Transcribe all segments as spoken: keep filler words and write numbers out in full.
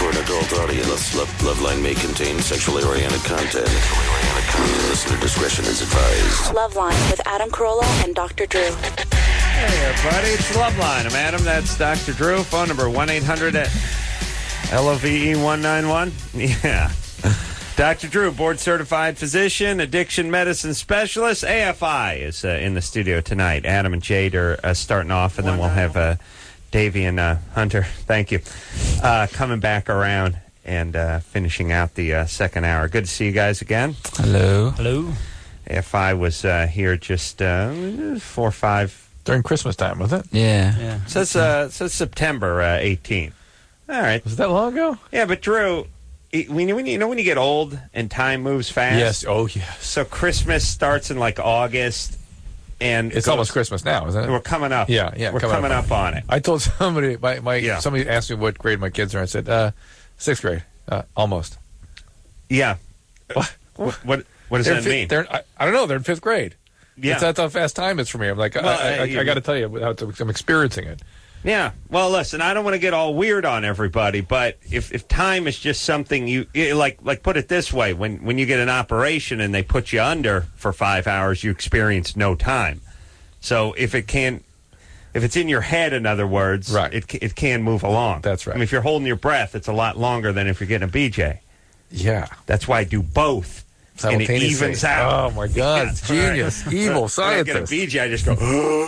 for an adult audience. Love, Loveline may contain sexually oriented content. Listener discretion is advised. Loveline with Adam Carolla and Doctor Drew. Hey, everybody. It's Loveline. I'm Adam. That's Doctor Drew. Phone number one eight hundred L O V E one nine one. Yeah. Doctor Drew, board-certified physician, addiction medicine specialist. A F I is uh, in the studio tonight. Adam and Jade are uh, starting off, and then we'll have uh, Davey and uh, Hunter, thank you, uh, coming back around and uh, finishing out the uh, second hour. Good to see you guys again. Hello. Hello. A F I was uh, here just uh, four or five. During Christmas time, was it? Yeah. yeah. So it's, uh, so it's September uh, eighteenth. All right. Was it that long ago? Yeah, but Drew, when you, when you know when you get old and time moves fast? Yes. Oh, yes. So Christmas starts in like August. And it's goes, almost Christmas now, isn't it? We're coming up. Yeah, yeah. We're coming, coming up, up on it. I told somebody, my, my yeah. somebody asked me what grade my kids are. I said, uh, sixth grade, uh, almost. Yeah. What? What? What, what does they're that fi- mean? They're, I, I don't know. They're in fifth grade. Yeah. It's, that's how fast time is for me. I'm like, well, I, I, I, I got to tell you, without I'm experiencing it. Yeah. Well, listen, I don't want to get all weird on everybody, but if, if time is just something you like, like put it this way: when when you get an operation and they put you under for five hours, you experience no time. So if it can, if it's in your head, in other words, right. it it can move along. That's right. I mean, if you're holding your breath, it's a lot longer than if you're getting a B J. Yeah. That's why I do both. And it evens out. Oh, my God. Yeah, genius. right. Evil scientist. When I get a B J, I just go,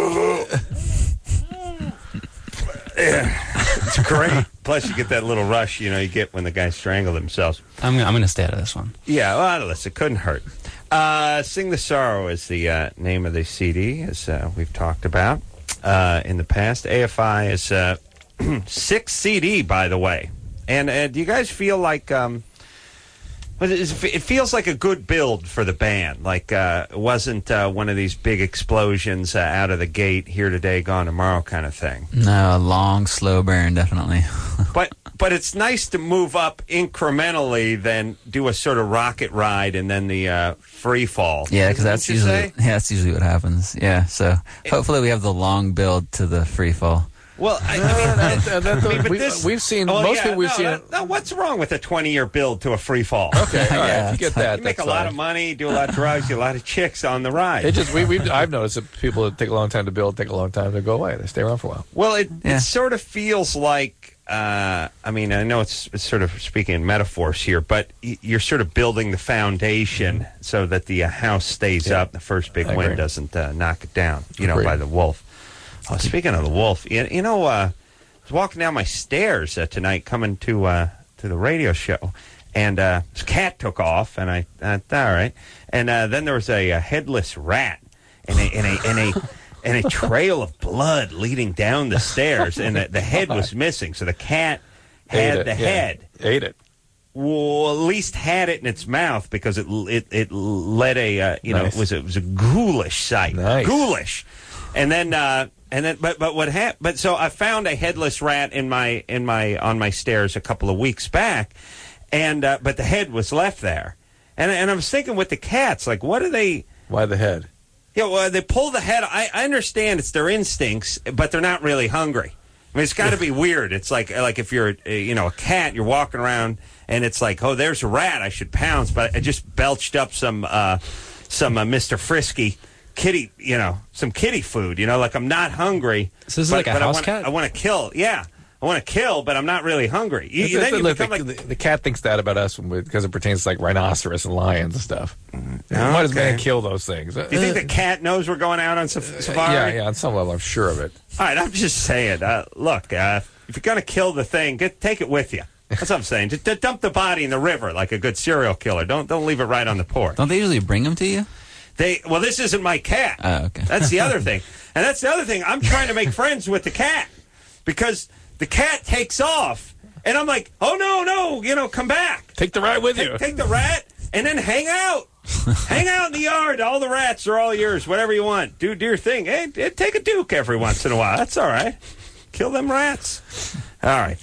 yeah, it's great. Plus, you get that little rush, you know, you get when the guys strangle themselves. I'm, I'm going to stay out of this one. Yeah, well, listen, it couldn't hurt. Uh, Sing the Sorrow is the uh, name of the C D, as uh, we've talked about uh, in the past. A F I is uh, sixth C D, by the way. And uh, do you guys feel like... Um, it feels like a good build for the band. Like uh, it wasn't uh, one of these big explosions uh, out of the gate, here today, gone tomorrow kind of thing. No, a long, slow burn, definitely. but but it's nice to move up incrementally than do a sort of rocket ride and then the uh, free fall. Yeah, because that's usually say? yeah, that's usually what happens. Yeah, so hopefully we have the long build to the free fall. Well, I, I mean, that, that, that, I mean, but we, this, we've seen oh, most yeah, people we've no, seen. That, no, what's wrong with a twenty-year build to a free fall? Okay, all right, yeah, if you get that. You make that's a lot fine. of money, do a lot of drugs, get a lot of chicks on the ride. It just we we I've noticed that people that take a long time to build take a long time to go away. They stay around for a while. Well, it Yeah. it sort of feels like. Uh, I mean, I know it's, it's sort of speaking in metaphors here, but y- you're sort of building the foundation so that the uh, house stays Yeah. up. The first big I wind agree. doesn't uh, knock it down. You know, Agreed. by the wolf. Oh, speaking of the wolf, you, you know. Uh, I was walking down my stairs uh, tonight coming to uh, to the radio show, and uh, this cat took off, and I uh, all right. And uh, then there was a, a headless rat and a, and, a, and, a, and a trail of blood leading down the stairs, and the, the head was missing. So the cat had Ate it, the yeah. head. Ate it. Well, at least had it in its mouth because it it, it led a, uh, you know, Nice. it was, a, it was a ghoulish sight. Nice. Ghoulish. And then... Uh, And then, but but what happened? But so I found a headless rat in my in my on my stairs a couple of weeks back, and uh, but the head was left there, and and I was thinking with the cats, like, what do they? Why the head? You know, well, they pull the head. I, I understand it's their instincts, but they're not really hungry. I mean, it's got to be weird. It's like like if you're uh, you know a cat, you're walking around, and it's like, oh, there's a rat, I should pounce, but I just belched up some uh, some uh, Mister Frisky. Kitty, you know, some kitty food, you know, like I'm not hungry. So this is but, like a but house I wanna, cat? I want to kill. Yeah, I want to kill, but I'm not really hungry. You, It's- then you look, become the, like, the, the cat thinks that about us when we, because it pertains to like rhinoceros and lions and stuff. Okay. Why does man kill those things? do you think the cat knows we're going out on saf- safari? Yeah, yeah. On some level, I'm sure of it. All right, I'm just saying. Uh, look, uh, if you're going to kill the thing, get take it with you. That's what I'm saying. Just d- dump the body in the river like a good serial killer. Don't don't leave it right on the porch. Don't they usually bring them to you? They well, this isn't my cat. Oh, okay. That's the other thing, and that's the other thing. I'm trying to make friends with the cat because the cat takes off, and I'm like, oh no, no, you know, come back. Take the rat with you. Take, take the rat and then hang out. Hang out in the yard. All the rats are all yours. Whatever you want. Do, do your thing. Hey, take a duke every once in a while. That's all right. Kill them rats. All right.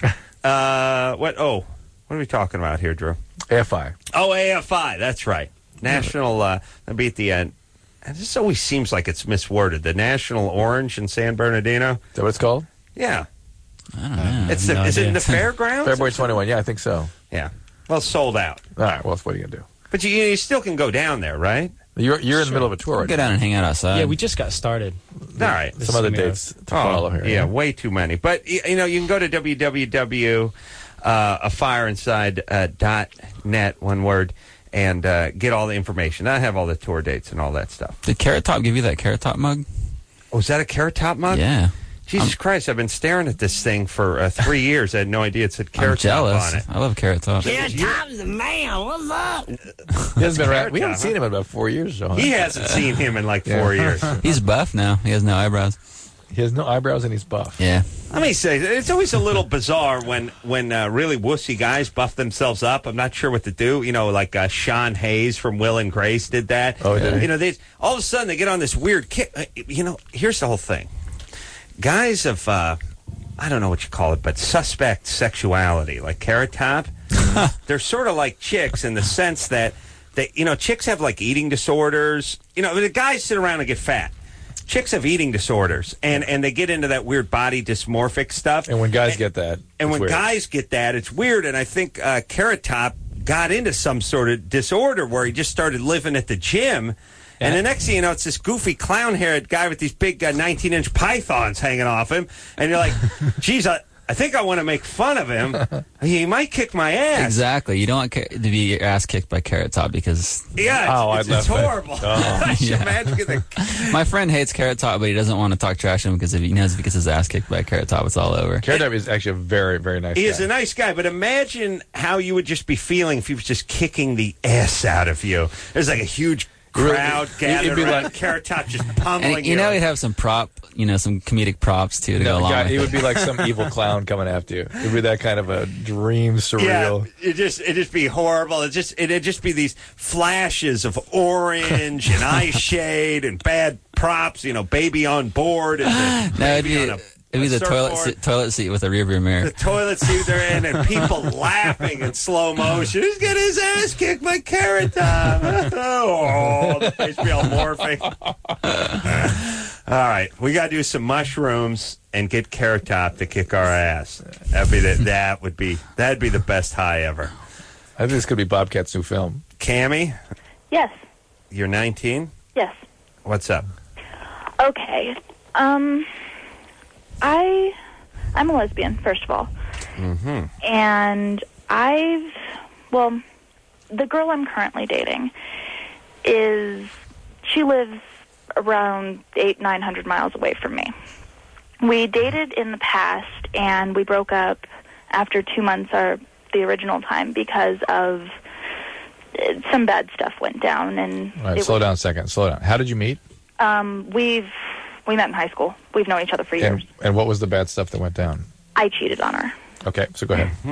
Uh, what? Oh, what are we talking about here, Drew? A F I. Oh, A F I. That's right. National. Uh, I'll be at the end. And this always seems like it's misworded. The National Orange in San Bernardino. Is that what it's called? Yeah. I don't know. It's No the, is it in idea. the fairgrounds? February twenty-first. Yeah, I think so. Yeah. Well, sold out. All right. Well, what are you gonna do? But you, you still can go down there, right? You're you're in the middle of a tour right Go down and hang out outside. Yeah, we just got started. All right. This Some other is gonna be dates to follow here. Yeah, way too many. But, y- you know, you can go to w w w dot a fire inside dot net, one word, and uh, get all the information. I have all the tour dates and all that stuff. Did Carrot Top give you that Carrot Top mug? Oh, is that a Carrot Top mug? Yeah. Jesus Christ, I've been staring at this thing for uh, three years. I had no idea it said I'm Carrot Top jealous. on it. I love Carrot Top. Carrot Top's the man. What's up? He hasn't been around. We Carrot haven't Top, seen him in about four years, Joe. He hasn't seen him in like four years. He's buff now. He has no eyebrows. He has no eyebrows and he's buff. Yeah. Let me say, it's always a little bizarre when when uh, really wussy guys buff themselves up. I'm not sure what to do. You know, like uh, Sean Hayes from Will and Grace did that. Oh, did he? You know, they all of a sudden they get on this weird kick. Uh, you know, here's the whole thing. Guys of, uh, I don't know what you call it, but suspect sexuality, like Carrot Top, they're sort of like chicks in the sense that, they, you know, chicks have like eating disorders. You know, the guys sit around and get fat. Chicks have eating disorders, and, and they get into that weird body dysmorphic stuff. And when guys and, get that, and it's when weird. guys get that, it's weird. And I think uh, Carrot Top got into some sort of disorder where he just started living at the gym. And the next thing you know, it's this goofy clown-haired guy with these big uh, nineteen-inch pythons hanging off him. And you're like, geez, I, I think I want to make fun of him. He might kick my ass. Exactly. You don't want ca- to be your ass kicked by Carrot Top because Yeah, it's, Oh, it's, I'd it's love that. horrible. Oh. I should Yeah. imagine getting my friend hates Carrot Top, but he doesn't want to talk trash to him because if he knows if he gets his ass kicked by Carrot Top, it's all over. Carrot Top is actually a very, very nice He guy. is a nice guy, but imagine how you would just be feeling if he was just kicking the ass out of you. There's like a huge Really, crowd it'd gathered be around like- Carrot Top just pummeling And you know you. he'd have some prop, you know, some comedic props too to go No, along guy, with it it. would be like some evil clown coming after you. It would be that kind of a dream, surreal. Yeah, it just it just be horrible. It just it'd just be these flashes of orange and eye shade and bad props. You know, baby on board and the No, it'd baby be, on a, it'd be a the toilet surfboard. seat, toilet seat with a rearview mirror. The toilet seat they're in, and people laughing in slow motion. He's getting his ass kicked by Carrot Top. Oh, the face be all morphing. All right, we got to do some mushrooms and get Carrot Top to kick our ass. That'd be the, that would be that'd be the best high ever. I think this could be Bobcat's new film. Cammie, Yes. you're nineteen. Yes. What's up? Okay. Um, I, I'm a lesbian, first of all. Mm-hmm. And I've, well, the girl I'm currently dating is, she lives around eight, nine hundred miles away from me. We dated in the past, and we broke up after two months, our the original time, because of uh, some bad stuff went down. And All right, it slow was- down a second. Slow down. How did you meet? Um, we've we met in high school. We've known each other for years. And, and what was the bad stuff that went down? I cheated on her, Okay, so go ahead.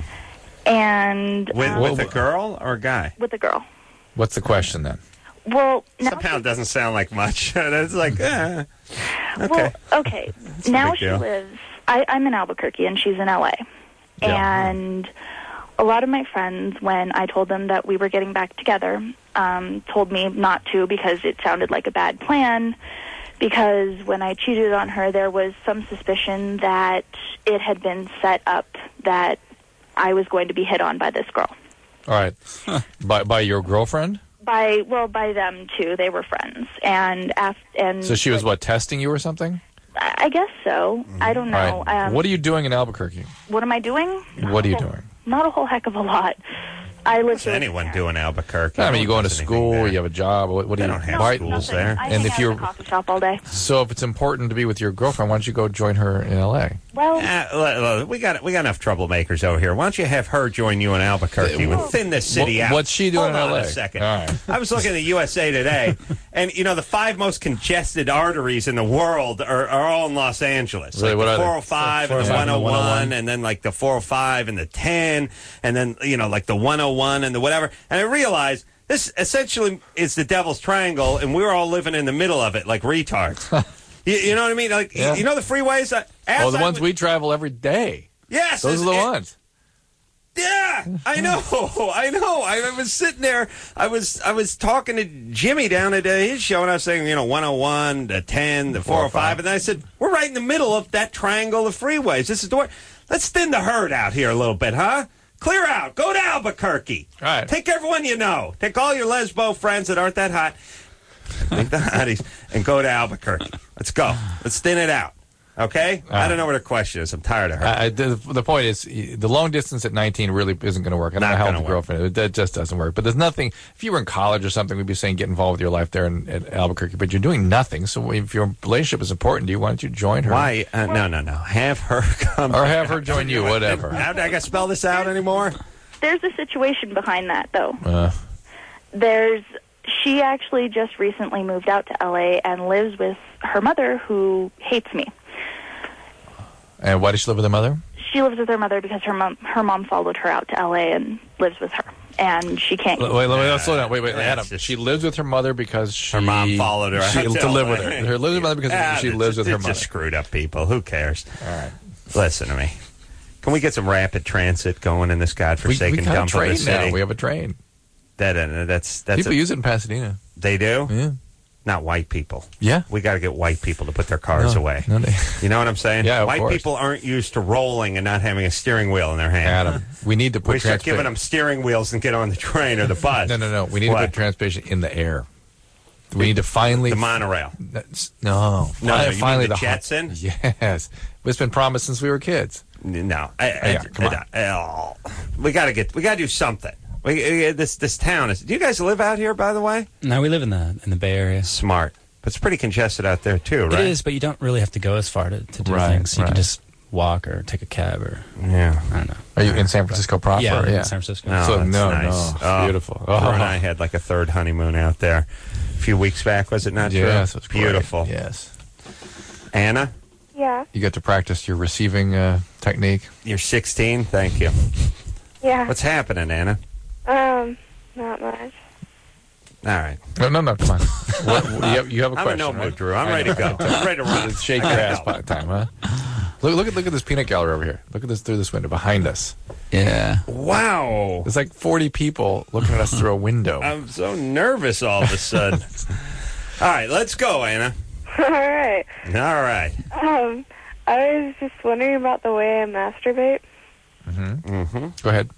and With, um, with a girl or a guy? with a girl. What's the question then? Well, now Somehow it doesn't sound like much. It's like, eh. Okay. Well, okay. a Now big she deal. lives. I, I'm in Albuquerque, and she's in L A. Yeah. And a lot of my friends, when I told them that we were getting back together, um, told me not to because it sounded like a bad plan. Because when I cheated on her, there was some suspicion that it had been set up that I was going to be hit on by this girl. All right. by by your girlfriend? By well, by them too. They were friends, and af- and So she was what, testing you or something? I I guess so. I don't know. All right. Um, what are you doing in Albuquerque? What am I doing? What are you Not a whole- doing? Not a whole heck of a lot. I live. What's with anyone parents. do in Albuquerque? I mean, you No go one into does anything school, there. you have a job. What, what do They you? don't have why- schools Nothing. there. I And hang if out you're- in a coffee shop all day. So if it's important to be with your girlfriend, why don't you go join her in L A? Well, Uh, look, look, we got we got enough troublemakers over here. Why don't you have her join you in Albuquerque? We'll thin this city What- out. what's she doing Hold in on L A? a second. All right. I was looking at U S A Today, and you know the five most congested arteries in the world are, are all in Los Angeles. Really? Like What the are they? four oh five and the four oh five one and oh the one oh one? one, and then like the four oh five and the ten, and then you know like the one oh one and the whatever. And I realized this essentially is the Devil's Triangle, and we're all living in the middle of it like retards. you, you know what I mean? Like Yeah. you know the freeways. uh, as Oh, the I ones would- we travel every day. Yes, Those it's- are the it- ones. Yeah, I know, I know. I was sitting there. I was, I was talking to Jimmy down at uh, his show, and I was saying, you know, one oh one, the ten, the four oh five, and then I said, we're right in the middle of that triangle of freeways. This is the way. Let's thin the herd out here a little bit, huh? Clear out. Go to Albuquerque. All right. Take everyone you know. Take all your lesbo friends that aren't that hot. Take the hotties and go to Albuquerque. Let's go. Let's thin it out. Okay? All I right. don't know what her question is. I'm tired of her. I, I- the, the point is, the long distance at nineteen really isn't going to work. I don't Not know how gonna with a work. girlfriend. It, that just doesn't work. But there's nothing. If you were in college or something, we'd be saying get involved with your life there in, at Albuquerque. But you're doing nothing. So if your relationship is important to you, why don't you join her? Why? Uh, no, no, no. Have her come. Or have her join you, whatever. How do I got to spell this out anymore? There's a situation behind that, though. Uh, There's she actually just recently moved out to L A and lives with her mother, who hates me. and why does she live with her mother? She lives with her mother because her mom her mom followed her out to L A and lives with her, and she can't. Wait, wait, wait, slow down. Wait, wait, That's Adam. just- She lives with her mother because she, Her mom followed her she, out to to live L A. with her. Her lives with her mother because Ah, she it's lives with just- her it's mother. just screwed up people. Who cares? All right. Listen to me. Can we get some rapid transit going in this We, godforsaken we got a dump of a train city? now. We have a train. That uh, that's that's People a, use it in Pasadena. they do. Yeah. Not white people. Yeah. We got to get white people to put their cars No, away. no, they- You know what I'm saying? Yeah, of white course. people aren't used to rolling and not having a steering wheel in their hand. Adam, we need to put We start transpa- giving them steering wheels and get on the train or the bus. No, no, no. We need What? to put transportation in the air. We need to finally The monorail. That's- no, No, Fi- no, you finally mean the hu- Jetson? Yes, it's been promised since we were kids. No, I, I, Yeah, come on. I- I- we got to get. We got to do something. We, uh, this this town is. Do you guys live out here, by the way? No, we live in the in the Bay Area. Smart, but it's pretty congested out there too, right? It is, but you don't really have to go as far to, to do Right, things. You right. can just walk or take a cab or Yeah. I don't know. Are you in San Francisco proper? Yeah, I live yeah. in San Francisco. No, So, that's no, nice. no, Oh, beautiful. Her and Oh. I had like a third honeymoon out there a few weeks back. Was it not true? Yes, it's great. Beautiful. Yes, Yeah. Anna, you get to practice your receiving uh, technique. you're sixteen. Thank you. Yeah. What's happening, Anna? Um. Not much. All right. No, no, no. Come on. What, what- you, have, you have a I'm question. in no mood, right? Drew. I'm I ready to know. go. I'm ready to run. It's shake your ass pot time, huh? Look, look at look at this peanut gallery over here. Look at this through this window behind us. Yeah. Wow. There's like forty people looking at us through a window. I'm so nervous all of a sudden. All right, let's go, Anna. All right. All right. Um, I was just wondering about the way I masturbate. Mm-hmm. Go ahead.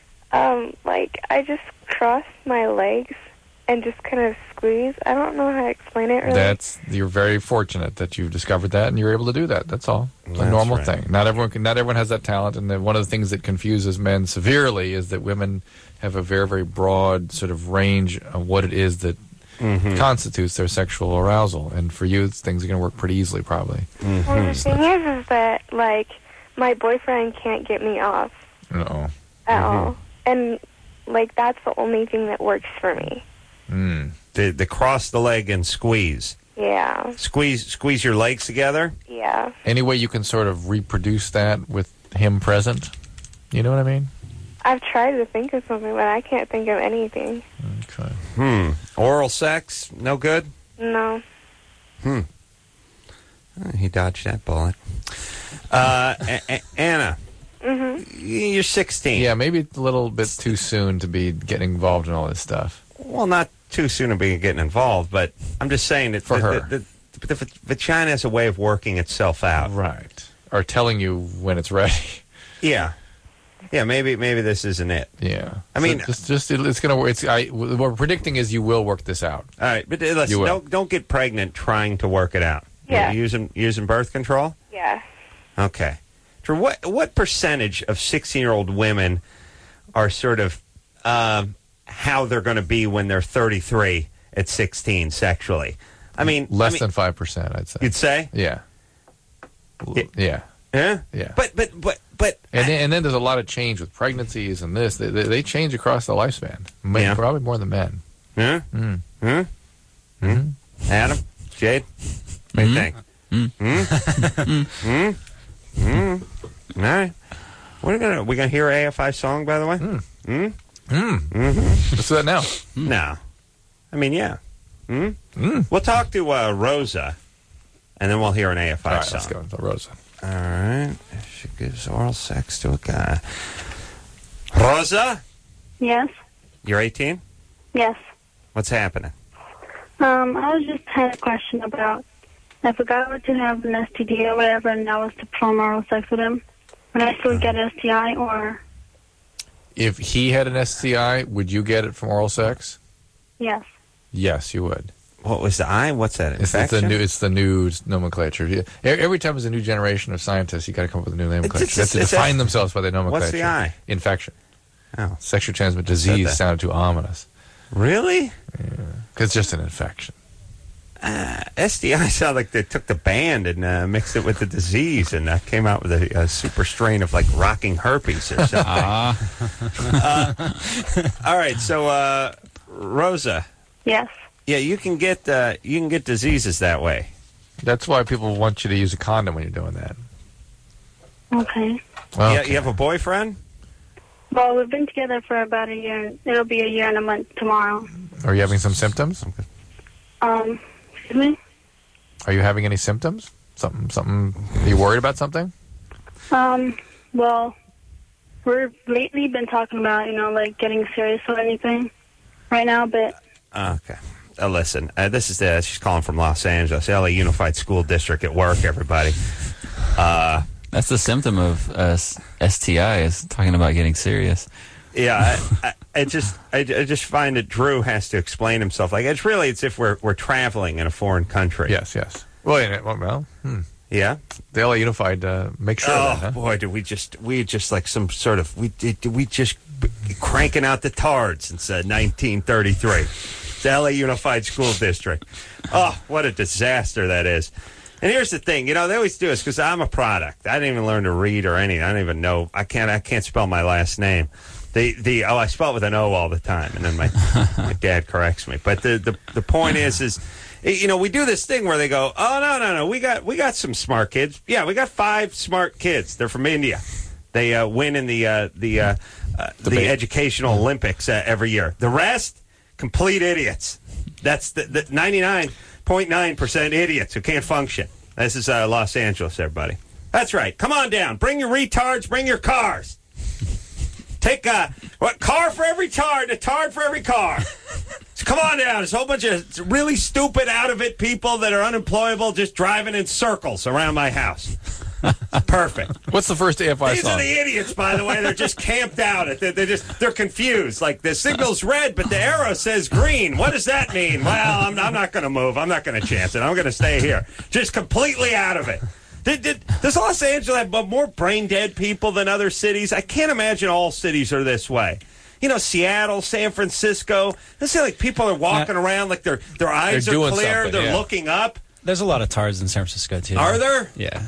Um, like, I just cross my legs and just kind of squeeze. I don't know how to explain it really. That's you're very fortunate that you've discovered that and you're able to do that. That's all. It's a That's normal right. thing. Not everyone can. Not everyone has that talent. And then one of the things that confuses men severely is that women have a very very broad sort of range of what it is that Mm-hmm. constitutes their sexual arousal. And for you, it's, things are going to work pretty easily, probably. Well, the thing is, is that, like, my boyfriend can't get me off Uh-oh. at all. And, like, that's the only thing that works for me. Mm. The, the cross the leg and squeeze. Yeah. Squeeze squeeze your legs together. Yeah. Any way you can sort of reproduce that with him present? You know what I mean? I've tried to think of something, but I can't think of anything. Okay. Hmm. Oral sex, no good? No. Hmm. Uh, He dodged that bullet. Uh, A- A- Anna, Mm-hmm. you're sixteen. Yeah, maybe it's a little bit too soon to be getting involved in all this stuff. Well, not too soon to be getting involved, but I'm just saying that For the, her. The, the, the, the vagina has a way of working itself out. Right. Or telling you when it's ready. Yeah. Yeah, maybe maybe this isn't it. Yeah. I So mean- just, just it, it's gonna. It's. I. What we're predicting is you will work this out. All right, but uh, listen, You will. don't don't get pregnant trying to work it out. Yeah. You're using using birth control. Yeah. Okay. Drew, what what percentage of sixteen-year-old women are sort of um, how they're going to be when they're thirty-three at sixteen sexually? I mean, Less I mean, than five percent, I'd say. you'd say, Yeah. L- Yeah. Yeah. yeah, Yeah. But but but but And then, and then there's a lot of change with pregnancies and this. They, they, they change across the lifespan. Men, Yeah. Probably more than men. huh? Mm. Huh? Mhm. Adam, Jade, what do you think? Mm. Hmm? Hmm? Hmm? All right. We're gonna we're gonna hear a A F I song, by the way. Mm. Hmm? Mm. Mm-hmm. Let's do that now. No. I mean, yeah. Hmm? Mm. We'll talk to uh, Rosa, and then we'll hear an A F I All right, song. let's go. The Rosa. All right. She gives oral sex to a guy. Rosa, Yes. you're eighteen? Yes. What's happening? Um, I was just had a question about if a guy were to have an S T D or whatever, and I was to perform oral sex with him, would I still get an S T I or? If he had an S T I, would you get it from oral sex? Yes. Yes, you would. What was the I? What's that? It's, it's the new. It's the new nomenclature. Yeah. E- Every time there's a new generation of scientists, you got to come up with a new nomenclature. It's- They have to it's- define it's- themselves by their nomenclature. What's the I? Infection. Oh, Sexually transmitted Just said disease that. sounded too ominous. really? Because it's just an infection. Uh, S T I sounded like they took the band and uh, mixed it with the disease and uh, came out with a, a super strain of like rocking herpes or something. uh, all right, so uh, Rosa, Yes. yeah, you can get uh, you can get diseases that way. That's why people want you to use a condom when you're doing that. Okay. Yeah, you have a boyfriend? Well, we've been together for about a year. It'll be a year and a month tomorrow. Are you having some symptoms? Um, excuse me? Are you having any symptoms? Something? Something? Are you worried about something? Um, well, we're lately been talking about, you know, like getting serious or anything right now, but Okay. Uh, listen, uh, this is the, she's calling from Los Angeles, L A Unified School District at work, everybody. Uh, That's the symptom of uh, S T I, is talking about getting serious. yeah, I, I, I just I, I just find that Drew has to explain himself. Like, it's really, it's if we're, we're traveling in a foreign country. Yes, yes. Well, yeah, well, well hmm. Yeah? The L A Unified uh, make sure Oh, of that, huh? boy, did we just, we just like some sort of, we did, did we just b- cranking out the tards since uh, nineteen thirty-three. The L A Unified School District. Oh, what a disaster that is. And here's the thing, you know, they always do this because I'm a product. I didn't even learn to read or anything. I don't even know. I can't. I can't spell my last name. The the oh, I spell it with an O all the time, and then my my dad corrects me. But the, the the point is is, you know, we do this thing where they go, oh no no no, we got we got some smart kids. Yeah, we got five smart kids. They're from India. They uh, win in the uh, the uh, uh, the educational Olympics uh, every year. The rest, complete idiots. That's the, the ninety-nine point nine percent idiots who can't function. This is uh, Los Angeles, everybody. That's right. Come on down. Bring your retards. Bring your cars. Take a what car for every tard, a tard for every car. So come on down. There's a whole bunch of really stupid, out of it people that are unemployable just driving in circles around my house. Perfect. What's the first A F I These song? are the idiots, by the way. They're just camped out. They're, they're just they're confused. Like the signal's red, but the arrow says green. What does that mean? Well, I'm, I'm not going to move. I'm not going to chance it. I'm going to stay here. Just completely out of it. Did, did, does Los Angeles have more brain dead people than other cities? I can't imagine all cities are this way. You know, Seattle, San Francisco. I see like people are walking around like their their eyes They're are doing clear. something, They're yeah. looking up. There's a lot of tards in San Francisco too. Are there? Yeah.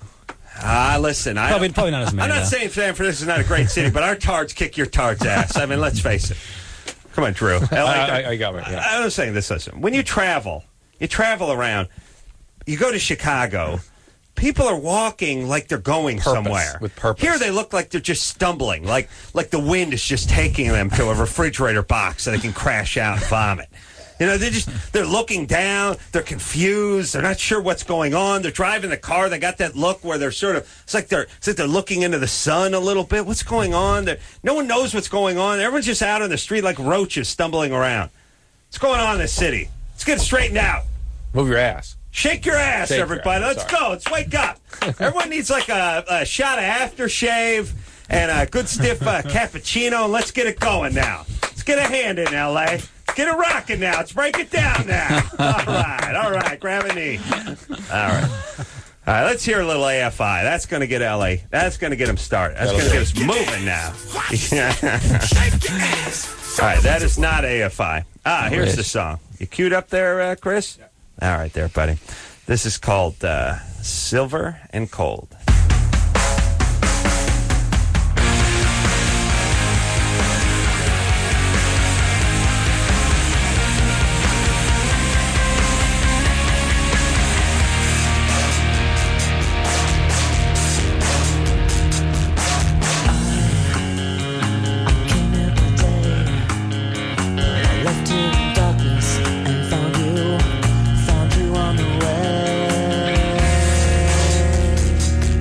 Ah, listen, I Probably- probably not as many, I'm not though. saying San Francisco is not a great city, but our tards kick your tards ass. I mean, let's face it. Come on, Drew. I, I- I- I got it, yeah. I was saying this. Listen, when you travel, you travel around. You go to Chicago. People are walking like they're going Purpose, somewhere. with purpose. Here they look like they're just stumbling, like like the wind is just taking them to a refrigerator box so they can crash out and vomit. You know, they're just, they're looking down, they're confused, they're not sure what's going on, they're driving the car, they got that look where they're sort of, it's like they're, it's like they're looking into the sun a little bit. What's going on? They're, no one knows what's going on. Everyone's just out on the street like roaches stumbling around. What's going on in this city? Let's get it straightened out. Move your ass. Shake your ass, Shake your everybody. ass, Let's sorry. go. Let's wake up. Everyone needs like a, a shot of aftershave and a good stiff uh, cappuccino, and let's get it going now. Let's get a hand in, L A. Let's get it rocking now. Let's break it down now. All right. All right. Grab a knee. All right. All right. Let's hear a little A F I. That's going to get L A. That's going to get them started. That's going to get us moving now. All right. That is not A F I. Ah, here's the song. You queued up there, uh, Chris? All right, there, buddy. This is called uh, Silver and Cold. Left in darkness and found you, found you on the way.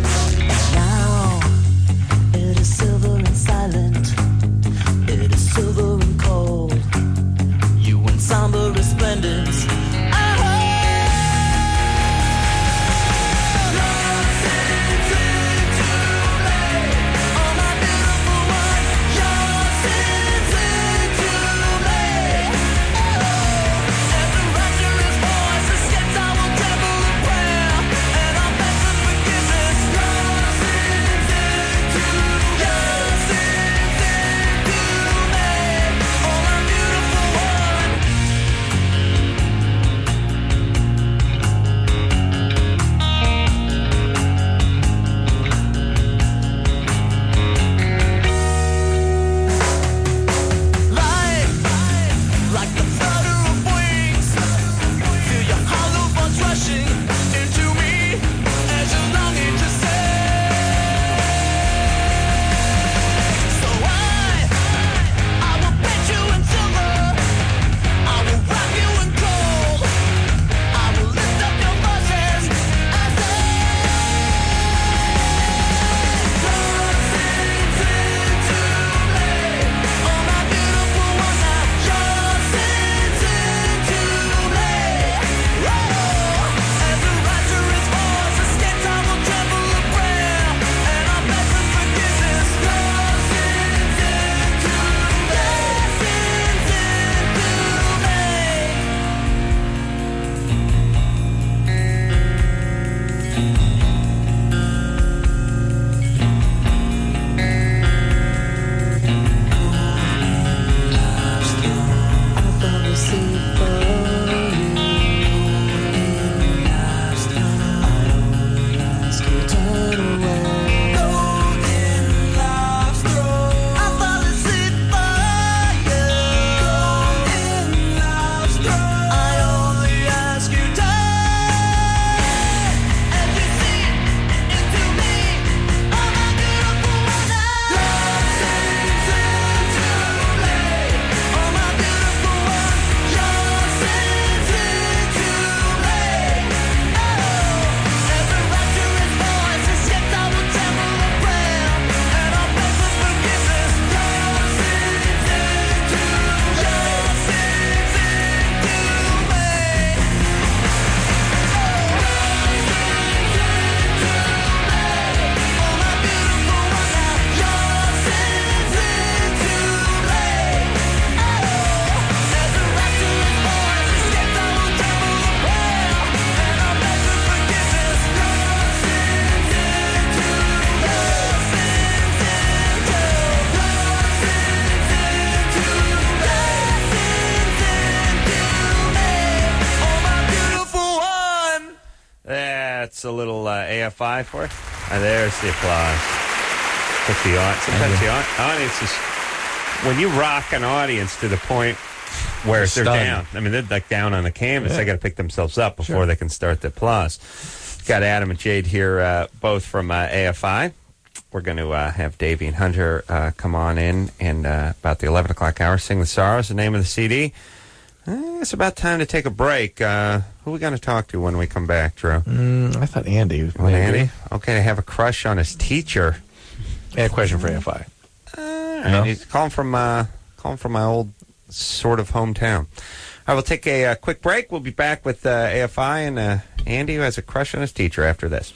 A little uh, A F I for it. Uh, there's the applause. Put the audience. Sometimes the au- audience is when you rock an audience to the point where they're, they're down. I mean, they're like down on the canvas. Yeah. They got to pick themselves up before sure. they can start the applause. Got Adam and Jade here, uh, both from uh, A F I. We're going to uh, have Davey and Hunter uh, come on in and uh, about the eleven o'clock hour, Sing the Sorrows, the name of the C D. Uh, it's about time to take a break. Uh, who are we going to talk to when we come back, Drew? Mm, I thought Andy. Oh, Andy? Okay, I have a crush on his teacher. I had a question for A F I. Uh, no? He's calling from, uh, calling from my old sort of hometown. All right, we'll take a uh, quick break. We'll be back with uh, A F I and uh, Andy, who has a crush on his teacher, after this.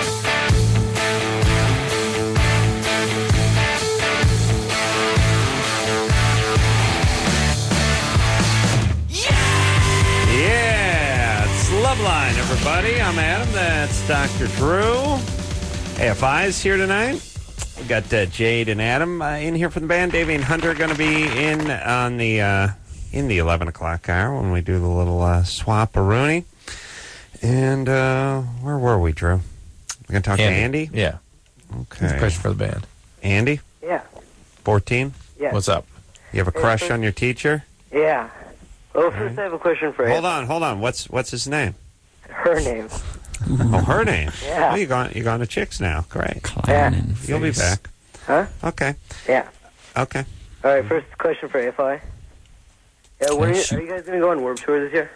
Loveline, everybody. I'm Adam. That's Doctor Drew. A F I is here tonight. We got uh, Jade and Adam uh, in here from the band. Davey and Hunter are going to be in on the uh, in the eleven o'clock hour when we do the little uh, swap-a-rooney. And uh, where were we, Drew? We're going to talk Andy. to Andy? Yeah. Okay. That's a question for the band. Andy? Yeah. fourteen? Yeah. What's up? You have a crush on your teacher? Yeah. Well, first I have a question for you. Hold on, hold on. What's what's his name? Her name. Oh, her name. Yeah. Oh, you gone you gone to chicks now. Great. Yeah. You'll be back. Huh? Okay. Yeah. Okay. All right. First question for A F I. Yeah. When are, you, are you guys going to go on Warped Tour this year?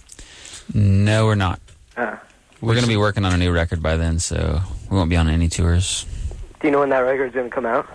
No, we're not. Uh, we're going to be working on a new record by then, so we won't be on any tours. Do you know when that record's going to come out?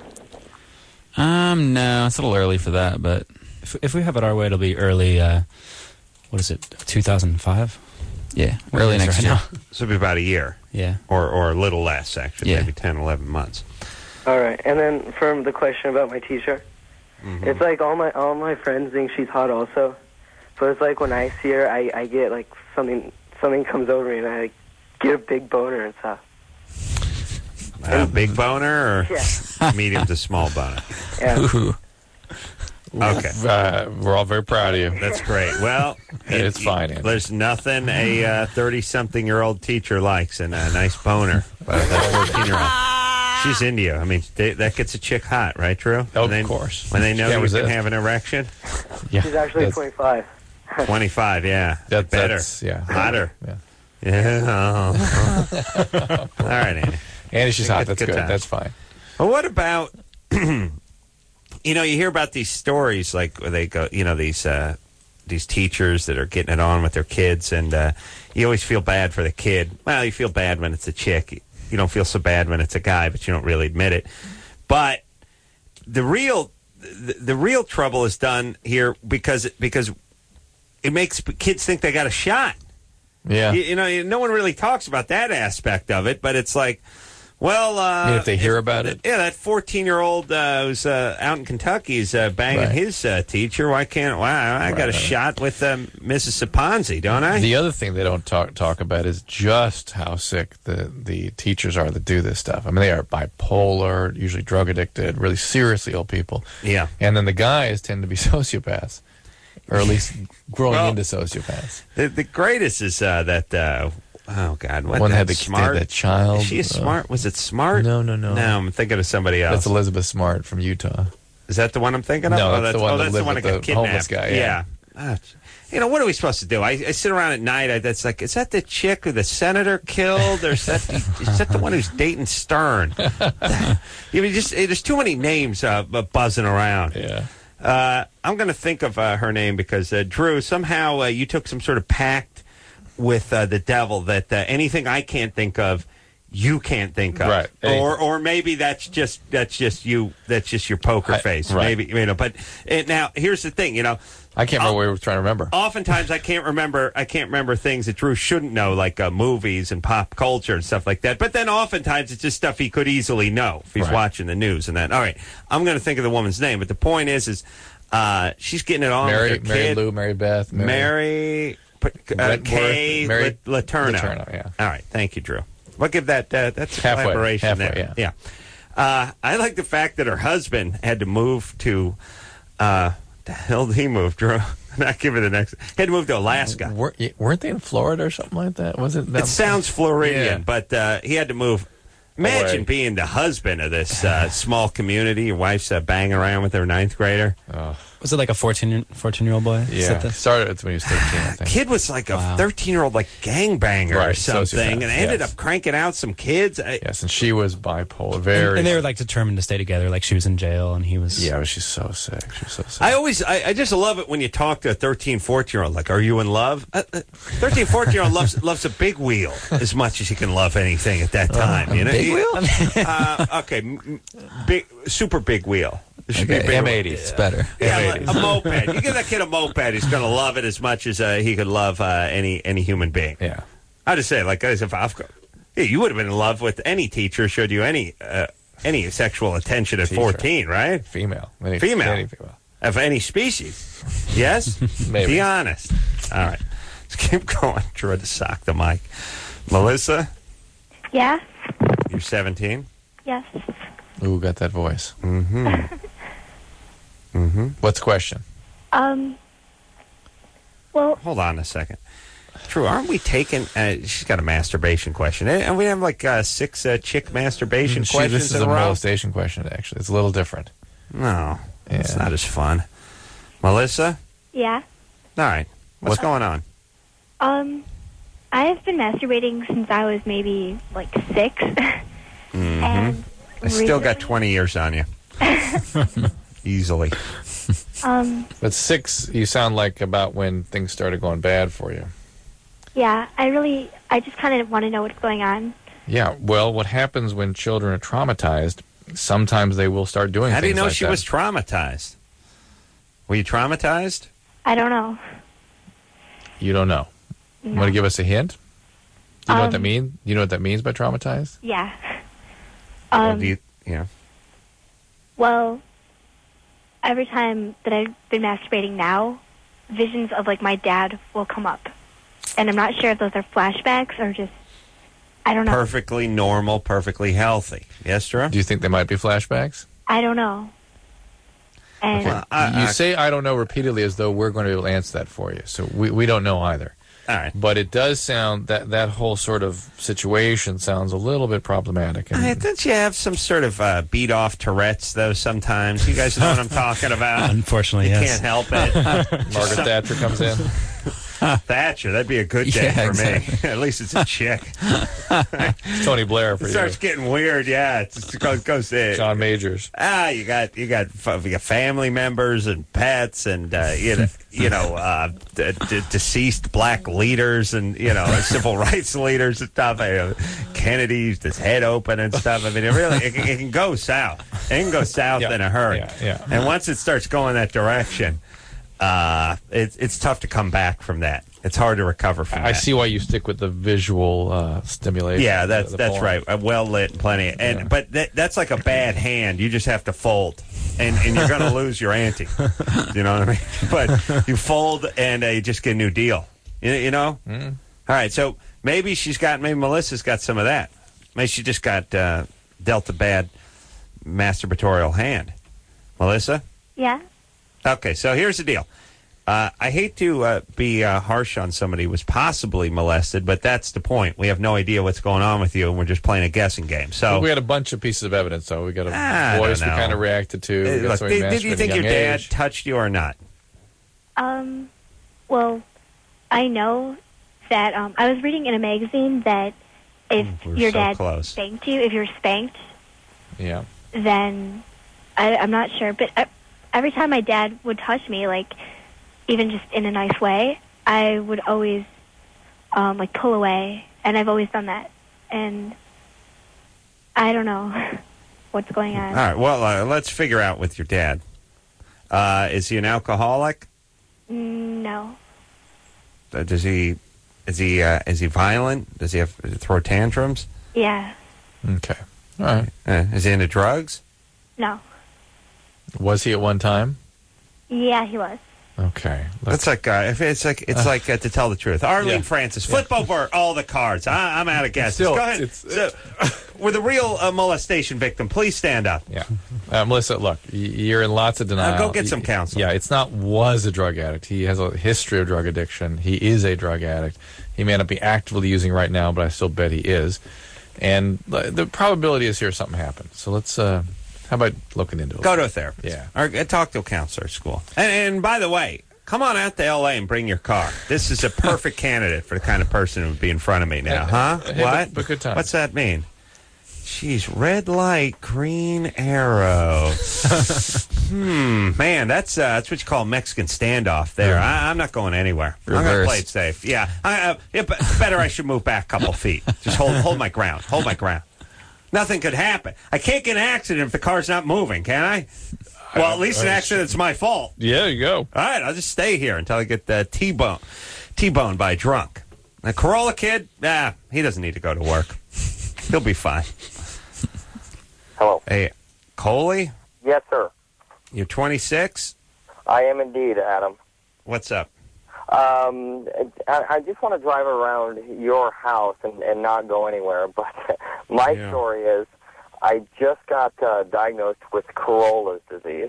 Um, no, it's a little early for that, but if, if we have it our way, it'll be early. Uh, what is it? two thousand five. Yeah, early next right year. now. So it'll be about a year. Yeah. Or or a little less, actually. Yeah. Maybe ten, eleven months. All right. And then from the question about my teacher, mm-hmm. it's like all my all my friends think she's hot also. So it's like when I see her, I, I get like something something comes over me and I like, get a big boner and stuff. A uh, big boner or yeah. medium to small boner? Yeah. Ooh. Okay. Uh, we're all very proud of you. That's great. Well, it, it's fine. Andy. There's nothing a thirty-something-year-old teacher likes in a nice boner. But that fourteen-year-old, she's into you. I mean, they, that gets a chick hot, right, Drew? Oh, they, of course. When they know you you resist. can have an erection? Yeah, she's actually twenty-five. twenty-five, yeah. That, Better. That's, yeah. Hotter. Yeah. Yeah. Oh. All right, Andy. Andy, she's hot. That's good. Time. That's fine. Well, what about... You know, you hear about these stories like where they go, you know, these uh, these teachers that are getting it on with their kids, and uh, you always feel bad for the kid. Well, you feel bad when it's a chick. You don't feel so bad when it's a guy, but you don't really admit it. But the real the, the real trouble is done here because because it makes kids think they got a shot. Yeah, you, you know, no one really talks about that aspect of it, but it's like. Well, uh, I mean, if they hear if, about it, yeah, that fourteen-year-old uh, who's uh, out in Kentucky is uh, banging right. his uh, teacher. Why can't? Wow, I right, got a right. shot with um, Missus Saponzi, don't I? The other thing they don't talk talk about is just how sick the the teachers are that do this stuff. I mean, they are bipolar, usually drug addicted, really seriously ill people. Yeah, and then the guys tend to be sociopaths, or at least growing well, into sociopaths. The, the greatest is uh, that. Uh, Oh God! What One that had the smart that child. Is she a smart? Uh, was it Smart? No, no, no. No, I'm thinking of somebody else. That's Elizabeth Smart from Utah. Is that the one I'm thinking of? No, oh, that's, that's the one oh, that that's lived the one with that got the kidnapped. homeless guy. Yeah. yeah. Uh, you know, what are we supposed to do? I, I sit around at night. I, that's like, is that the chick who the senator killed, or is that the, is that the one who's dating Stern? You mean, just there's too many names uh, buzzing around. Yeah. Uh, I'm going to think of uh, her name because uh, Drew, somehow uh, you took some sort of pact with uh, the devil that uh, anything I can't think of, you can't think of, right? Or, or maybe that's just that's just you. That's just your poker I, face, right. maybe you know. But it, now, here's the thing, you know. I can't remember I'll, what we were trying to remember. Oftentimes, I can't remember. I can't remember things that Drew shouldn't know, like uh, movies and pop culture and stuff like that. But then, oftentimes, it's just stuff he could easily know if he's right. watching the news and that. All right, I'm going to think of the woman's name, but the point is, is uh, she's getting it on Mary, with her Mary kid. Lou, Mary Beth, Mary. Mary Uh, Kay Mary Letourneau. Letourneau, yeah. All right, thank you, Drew. We'll give that. Uh, that's a halfway, collaboration halfway, there. Yeah. yeah. Uh, I like the fact that her husband had to move to. Uh, the hell did he move, Drew? not giving the next. He had to move to Alaska. Were, weren't they in Florida or something like that? Was it? That It sounds Floridian, Yeah. but uh, he had to move. Imagine Away. being the husband of this uh, small community. Your wife's uh, banging around with her ninth grader. Oh. Was it like a fourteen, fourteen-year-old boy? Yeah, Said this? started when he was thirteen, I think. Kid was like a Wow. thirteen-year-old like gangbanger or Right, something, sociopath, and ended yes. up cranking out some kids. I, Yes, and she was bipolar, And, very. and they were like determined to stay together. Like she was in jail and he was. yeah, but she's so sick. She's so sick. I always, I, I just love it when you talk to a thirteen, fourteen-year-old. Like, are you in love? Uh, uh, thirteen, fourteen-year-old loves loves a big wheel as much as he can love anything at that time. you know, big He- wheel? uh, okay, m- m- big, super big wheel. It should be a Okay, big M wheel. eighty. It's better. Yeah, M like eighties. a moped. You give that kid a moped, he's going to love it as much as uh, he could love uh, any any human being. Yeah. I just say, like, as if I've, yeah, you would have been in love with any teacher showed you any uh, any sexual attention at Teacher. fourteen, right? Female. Any, Female. Any female. Of any species. Yes? Maybe. Be honest. All right. Let's keep going. Try to sock the mic. Melissa, Yeah? you're seventeen. Yes. Ooh, got that voice. Mm-hmm. mm-hmm. What's the question? Um, well, Hold on a second. True, aren't we taking... Uh, she's got a masturbation question. And we have like uh, six uh, chick masturbation She- questions this is in a a row? molestation question, actually. It's a little different. No, it's Yeah. not as fun. Melissa? yeah. All right. What's What- going on? Um, I have been masturbating since I was maybe like six. Mm-hmm. And I still got recently- twenty years on you. Easily. Um, But six, you sound like about when things started going bad for you. yeah, I really, I just kind of want to know what's going on. Yeah, well, what happens when children are traumatized, sometimes they will start doing How do you things know like she that. was traumatized? Were you traumatized? I don't know. You don't know. No. Want to give us a hint? Do you know what that Um, means? You know what that means by traumatized? Yeah. Well, Um, do you, yeah. well, every time that I've been masturbating now, visions of like my dad will come up. And I'm not sure if those are flashbacks or just, I don't know. Perfectly normal, perfectly healthy. Yes, Drew? Do you think they might be flashbacks? I don't know. And Well, I- you I- say I don't know repeatedly as though we're going to be able to answer that for you. So we, we don't know either. All right. But it does sound that that whole sort of situation sounds a little bit problematic. And Hey, don't you have some sort of uh, beat off Tourette's, though, sometimes? You guys know what I'm talking about? Unfortunately, You yes. can't help it. Margaret Thatcher comes in. Thatcher, that'd be a good day Yeah, for exactly. me. At least it's a chick. It's Tony Blair for It you. starts getting weird, yeah. It just goes, goes there. John Majors. Ah, you got you got f- you got family members and pets and uh, you know you know uh, d- d- deceased black leaders and you know civil rights leaders and stuff. Uh, Kennedy's his head open and stuff. I mean, it really it, can- it can go south. It can go south Yeah, in a hurry. yeah, yeah. And once it starts going that direction, uh, it's it's tough to come back from that. It's hard to recover from I that. see why you stick with the visual uh, stimulation. Yeah, that's the- the that's porn. right. Uh, well lit and plenty. And Yeah. but that, that's like a bad hand. You just have to fold, and and you're going to lose your ante. You know what I mean? But you fold and uh, you just get a new deal. You, you know. Mm. All right. So maybe she's got. Maybe Melissa's got some of that. Maybe she just got uh, dealt a bad masturbatorial hand. Melissa. yeah. Okay. So here's the deal. Uh, I hate to uh, be uh, harsh on somebody who was possibly molested, but that's the point. We have no idea what's going on with you, and we're just playing a guessing game. So, we had a bunch of pieces of evidence, though. We got a I voice we don't know. kind of reacted to. Uh, We got look, somebody did, did you masturbating think at a your young dad age. touched you or not? Um, well, I know that um, I was reading in a magazine that if Mm, we're your so dad close. spanked you, if you're spanked, Yeah. then I, I'm not sure. But uh, every time my dad would touch me, like even just in a nice way, I would always um, like pull away, and I've always done that. And I don't know what's going on. All right. Well, uh, let's figure out with your dad. Uh, is he an alcoholic? No. Uh, does he? Is he? Uh, is he violent? Does he have does he throw tantrums? Yeah. Okay. All right. Uh, is he into drugs? No. Was he at one time? Yeah, he was. Okay. That's like uh, if it's like it's like uh, to tell the truth. Arlene Yeah. Francis, flip over all the cards. I, I'm out of guesses. Still, Go ahead. it's- So, with a real uh, molestation victim, please stand up. Yeah. Uh, Melissa, look, y- you're in lots of denial. Uh, go get some counseling. Yeah, it's not was a drug addict. He has a history of drug addiction. He is a drug addict. He may not be actively using right now, but I still bet he is. And uh, the probability is here something happened. So let's, uh, how about looking into it? Go to a therapist. Yeah. Or uh, talk to a counselor at school. And, and by the way, come on out to L A and bring your car. This is a perfect candidate for the kind of person who would be in front of me now, huh? Hey, what? But, but good time. What's that mean? Jeez, red light, green arrow. hmm, man, that's uh, that's what you call a Mexican standoff there. I, I'm not going anywhere. I'm going to Reverse. play it safe. Yeah, I, uh, yeah, but better I should move back a couple feet. Just hold hold my ground. Hold my ground. Nothing could happen. I can't get an accident if the car's not moving, can I? Well, at least an accident's my fault. Yeah, you go. All right, I'll just stay here until I get uh, T-bone, T-boned by a drunk. A Corolla kid, ah, he doesn't need to go to work. He'll be fine. Hello. Hey, Coley, Yes, sir. you're twenty-six? I am indeed, Adam. What's up? Um, I, I just want to drive around your house and, and not go anywhere. But my Yeah. story is, I just got uh, diagnosed with Corolla's disease,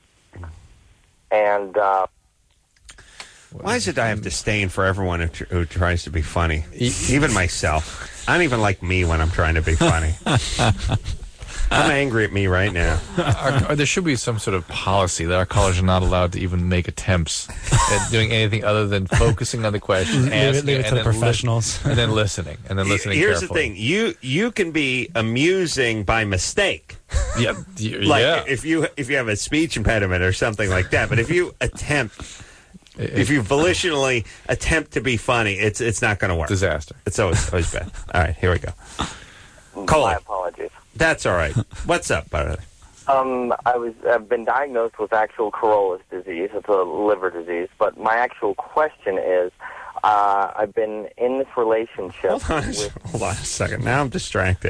and uh, Why is it I have disdain for everyone who, tr- who tries to be funny? Even myself. I don't even like me when I'm trying to be funny. I'm angry at me right now. Our, there should be some sort of policy that our callers are not allowed to even make attempts at doing anything other than focusing on the question, Leave it- asking leave it to and the then lis- professionals. and then listening, and then listening Here's carefully. the thing. You you can be amusing by mistake. Yeah, y- Like yeah. if you if you have a speech impediment or something like that. But if you attempt if you volitionally attempt to be funny, it's it's not going to work. Disaster. It's always always bad. All right, here we go. my Coley, apologies. that's all right. What's up, brother? Um, I was I've been diagnosed with actual Corolla's disease. It's a liver disease. But my actual question is, uh, I've been in this relationship. Hold on, a- with, hold on a second. Now I'm distracted.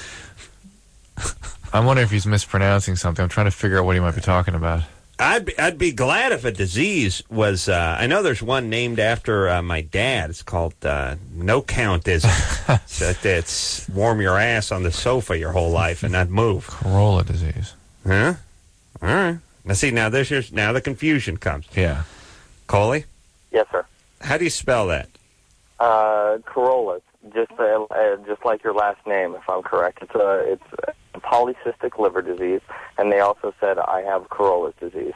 I'm wondering if he's mispronouncing something. I'm trying to figure out what he might be talking about. I'd be, I'd be glad if a disease was. Uh, I know there's one named after uh, my dad. It's called uh, no countism. So it's warm your ass on the sofa your whole life and not move. Corolla disease. Huh? All right. Now see, now there's your, now the confusion comes. Yeah. Coley, yes, sir. how do you spell that? Uh, Corolla's, just uh, uh, just like your last name, if I'm correct. It's a it's a polycystic liver disease, and they also said I have Corolla's disease.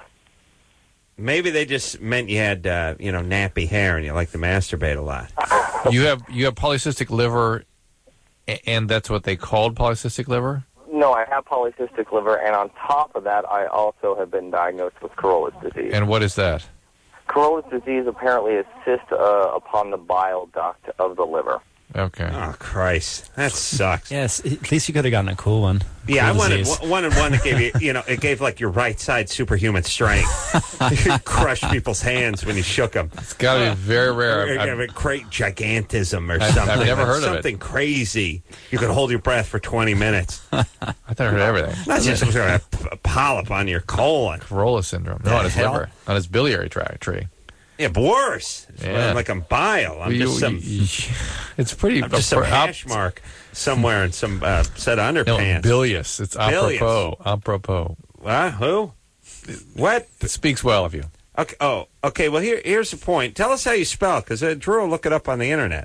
Maybe they just meant you had uh, you know nappy hair and you like to masturbate a lot. You have you have polycystic liver, a- and that's what they called polycystic liver? No, I have polycystic liver, and on top of that, I also have been diagnosed with Corolla's disease. And what is that? Corolla's disease apparently is cyst uh, upon the bile duct of the liver. Okay. Oh Christ, that sucks. Yes, at least you could have gotten a cool one. Yeah, Cool I wanted disease. one, wanted one that gave you, you know, it gave like your right side superhuman strength. You could crush people's hands when you shook them. It's got to be very rare. Or, I've- or, or great gigantism or I've- I've something. never heard of it. Something crazy. You could hold your breath for twenty minutes. I thought I heard everything. Not just a, a polyp on your colon. Corolla syndrome. No, The on his hell? liver, on his biliary tract tree. Yeah, but worse. It's Yeah. like I'm bile. I'm You- just some. you- it's pretty. I'm just some up- hash mark somewhere in some uh, set of No, underpants. bilious. It's Bilious. apropos. Apropos. Uh, who? What? It speaks well of you. Okay. Oh, okay. Well, here, here's the point. Tell us how you spell it, because uh, Drew will look it up on the internet.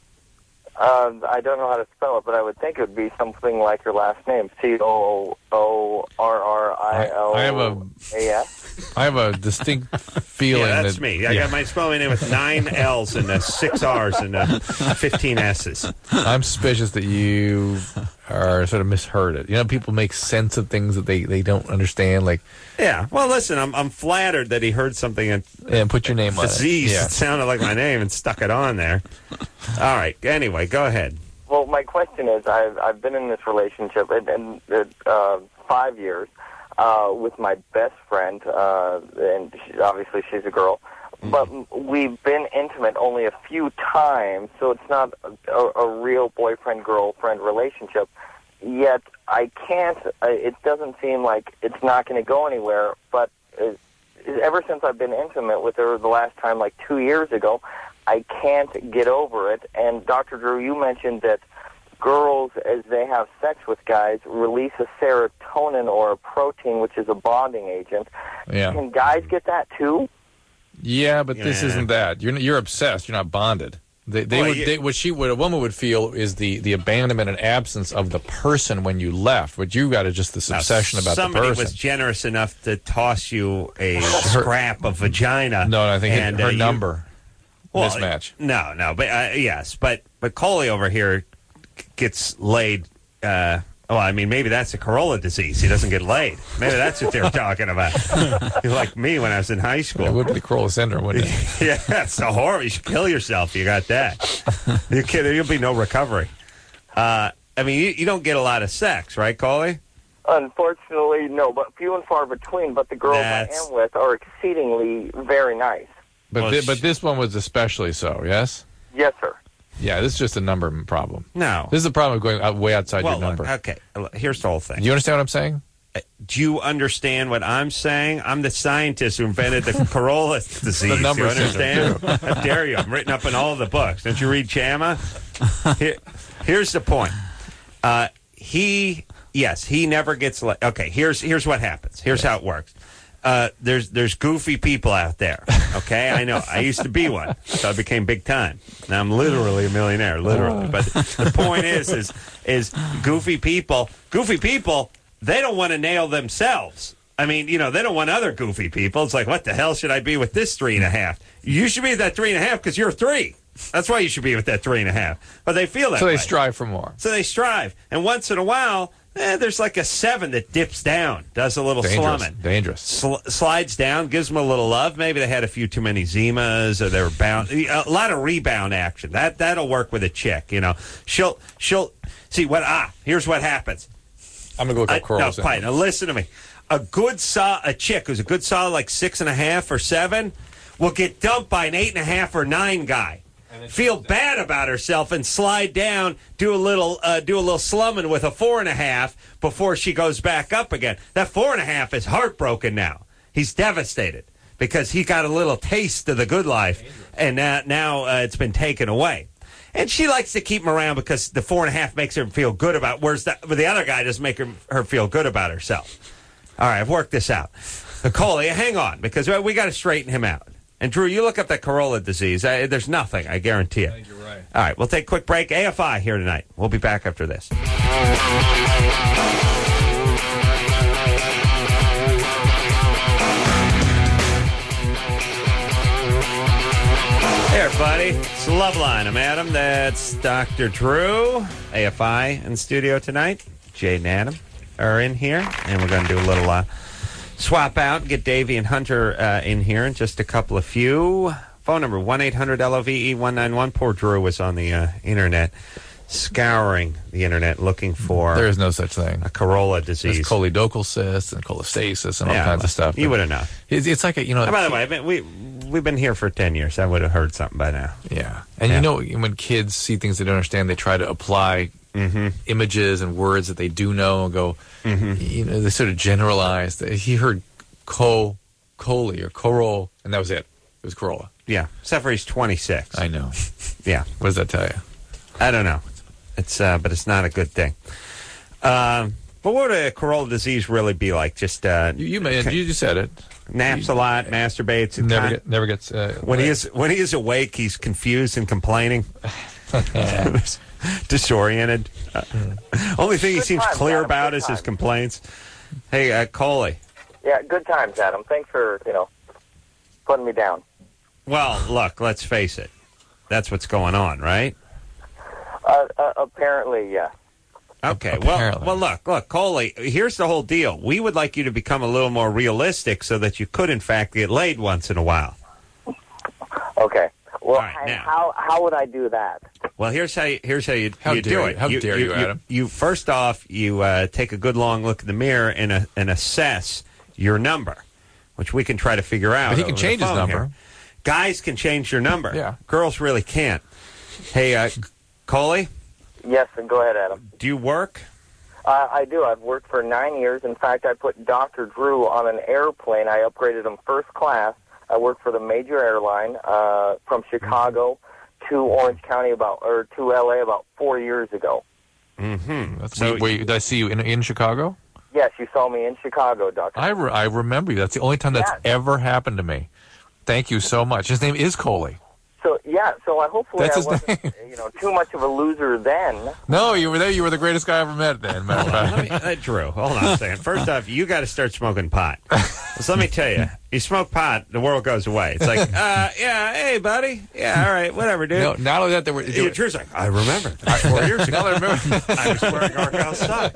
Uh, I don't know how to spell it, but I would think it would be something like your last name, C O O R R I I have a- L A S. I have a distinct feeling Yeah, that's that me. I yeah. got my spelling name with nine L's and uh, six R's and uh, fifteen S's. I'm suspicious that you are sort of misheard it. You know, people make sense of things that they, they don't understand, like Yeah. Well, listen, I'm I'm flattered that he heard something and and put your name on it. disease Yeah. that sounded like my name and stuck it on there. All right. Anyway, go ahead. Well, my question is, I've I've been in this relationship and, and uh, five years uh, with my best friend, uh, and she, obviously she's a girl. But we've been intimate only a few times, so it's not a, a real boyfriend-girlfriend relationship. Yet I can't. Uh, it doesn't seem like it's not going to go anywhere. But uh, ever since I've been intimate with her, the last time, like two years ago, I can't get over it. And Doctor Drew, you mentioned that girls, as they have sex with guys, release a serotonin or a protein, which is a bonding agent. Yeah. Can guys get that too? Yeah, but this Yeah. isn't that. You're you're obsessed. You're not bonded. They, they Well, would. you- They, what she, what a woman would feel is the, the abandonment and absence of the person when you left. But you got is just this Now, obsession about the somebody person. was generous enough to toss you a scrap of vagina. no, I think it- and, her uh, you- number Well, mismatch. No, no, but uh, yes, but but Coley over here gets laid. Uh, well, I mean, maybe that's a Corolla disease. He doesn't get laid. Maybe that's what they were talking about. You're like me when I was in high school. It would be the Corolla syndrome, wouldn't it? Yeah, it's so horrible. You should kill yourself if you got that. You kidding? There'll be no recovery. Uh, I mean, you, you don't get a lot of sex, right, Coley? Unfortunately, no, but few and far between. But the girls That's- I am with are exceedingly very nice. But Well, thi- sh- but this one was especially so. Yes. Yes, sir. Yeah, this is just a number problem. No. This is the problem of going out, way outside Well, your look, number. okay. Here's the whole thing. You understand what I'm saying? Do you understand what I'm saying? I'm the scientist who invented the Corolla disease. The number you syndrome, understand? How dare you? I'm written up in all the books. Don't you read Chama? Here, here's the point. Uh, he, yes, he never gets. La- okay, here's here's what happens. Here's how it works. Uh, there's there's goofy people out there. Okay, I know. I used to be one, so I became big time. Now I'm literally a millionaire, literally. But the point is, is is goofy people. Goofy people. They don't want to nail themselves. I mean, you know, they don't want other goofy people. It's like, what the hell should I be with this three and a half? You should be at that three and a half because you're three. That's why you should be with that three and a half. But they feel that So they way. strive for more. So they strive. And once in a while, eh, there's like a seven that dips down, does a little Dangerous. slumming. Dangerous. Sl- slides down, gives them a little love. Maybe they had a few too many Zimas, or they were bound. A lot of rebound action. That that'll work with a chick. You know, she'll she'll see what. Ah, here's what happens. I'm gonna go look I, up Corolla no, syndrome. fine. Now listen to me. A good sol- a chick who's a good solid like six and a half or seven will get dumped by an eight and a half or nine guy. Feel bad about herself and slide down, do a little, uh, do a little slumming with a four and a half before she goes back up again. That four and a half is heartbroken now. He's devastated because he got a little taste of the good life, and now, now uh, it's been taken away. And she likes to keep him around because the four and a half makes her feel good about. Whereas the, but the other guy doesn't make her, her feel good about herself. All right, I've worked this out. Coley, hang on because we got to straighten him out. And Drew, you look up that Corolla disease. I, there's nothing, I guarantee it. I think you're right. All right, we'll take a quick break. A F I here tonight. We'll be back after this. Hey, everybody. It's Loveline. I'm Adam. That's Doctor Drew. A F I in studio tonight. Jay and Adam are in here, and we're going to do a little uh, swap out and get Davey and Hunter uh, in here in just a couple of few. Phone number one eight hundred L O V E one nine one. Poor Drew was on the uh, internet, scouring the internet looking for There is no such thing. a Corolla disease. There's choledochal cysts and cholestasis and all Yeah, kinds well, of stuff. you would have known. It's, it's like a, you know. Oh, by the way, I mean, we we've been here for ten years. I would have heard something by now. Yeah, and Yeah. you know when kids see things they don't understand, they try to apply Mm-hmm. images and words that they do know and go. Mm-hmm. You know, they sort of generalize. He heard co, coli or corol, and that was it. It was Corolla. Yeah, except for he's twenty-six. I know. Yeah, What does that tell you? I don't know. It's uh, but it's not a good thing. Um, but what would a Corolla disease really be like? Just uh, You you, may, you just said it. naps a lot, masturbates, and Never con- get, never gets. Uh, when he is when he is awake, he's confused and complaining, disoriented. Uh, only thing he Good seems times, clear Adam, about good is his times. complaints. Hey, uh, Coley. Yeah, good times, Adam. Thanks for, you know, putting me down. Well, look, let's face it. That's what's going on, right? Uh, uh, apparently, yeah. Okay. Well, Apparently. well, look, look, Coley. Here's the whole deal. We would like you to become a little more realistic, so that you could, in fact, get laid once in a while. Okay. Well, All right, and now. how how would I do that? Well, here's how you, here's how you, How you dare do you. it. How dare you, Adam. You, first off, you uh, take a good long look in the mirror and uh, and assess your number, which we can try to figure out. But he can over the change his phone number. here. Guys can change your number. Yeah. Girls really can't. Hey, uh, Coley, Yes, and go ahead, Adam. do you work? Uh, I do. I've worked for nine years. In fact, I put Doctor Drew on an airplane. I upgraded him first class. I worked for the major airline uh, from Chicago to Orange County about or to L A about four years ago. Mm-hmm. That's So wait, wait, did I see you in, in Chicago? Yes, you saw me in Chicago, Doctor I, re- I remember you. That's the only time that's Yes. ever happened to me. Thank you so much. His name is Coley. So, yeah, so I hopefully That's I his wasn't, you know, too much of a loser then. No, you were there. You were the greatest guy I ever met then. Matter of Let me, fact. uh, Drew, hold on a second. First off, you got to start smoking pot. So let me tell you, you smoke pot, the world goes away. It's like, uh, yeah, hey, buddy. Yeah, all right, whatever, dude. No, not only that, there were. There Yeah, were Drew's like, I remember. That was four years ago. now that I remember. I was wearing Argyle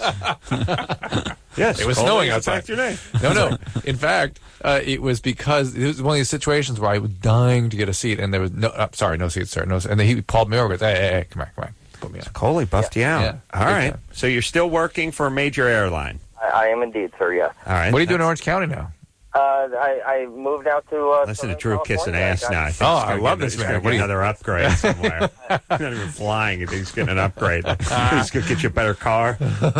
socks. Yes, It was Coley, snowing in outside. fact, your name. No, no. In fact, uh, it was because it was one of these situations where I was dying to get a seat, and there was no. Uh, sorry, no seats, sir. No, and then he called me over. Goes, hey, hey, hey, come on, come on, put me on. Coley buffed you out. Yeah. All Big right. time. So you're still working for a major airline. I, I am indeed, sir, yes. All right. What do you do in That's- Orange County now? Uh, I, I moved out to... Uh, Listen to Southern Drew kissing California. ass I got- now. I think Oh, he's I gonna love get- this he's man. gonna What get do you- another upgrade somewhere. He's not even flying. He's getting an upgrade. He's going to get you a better car.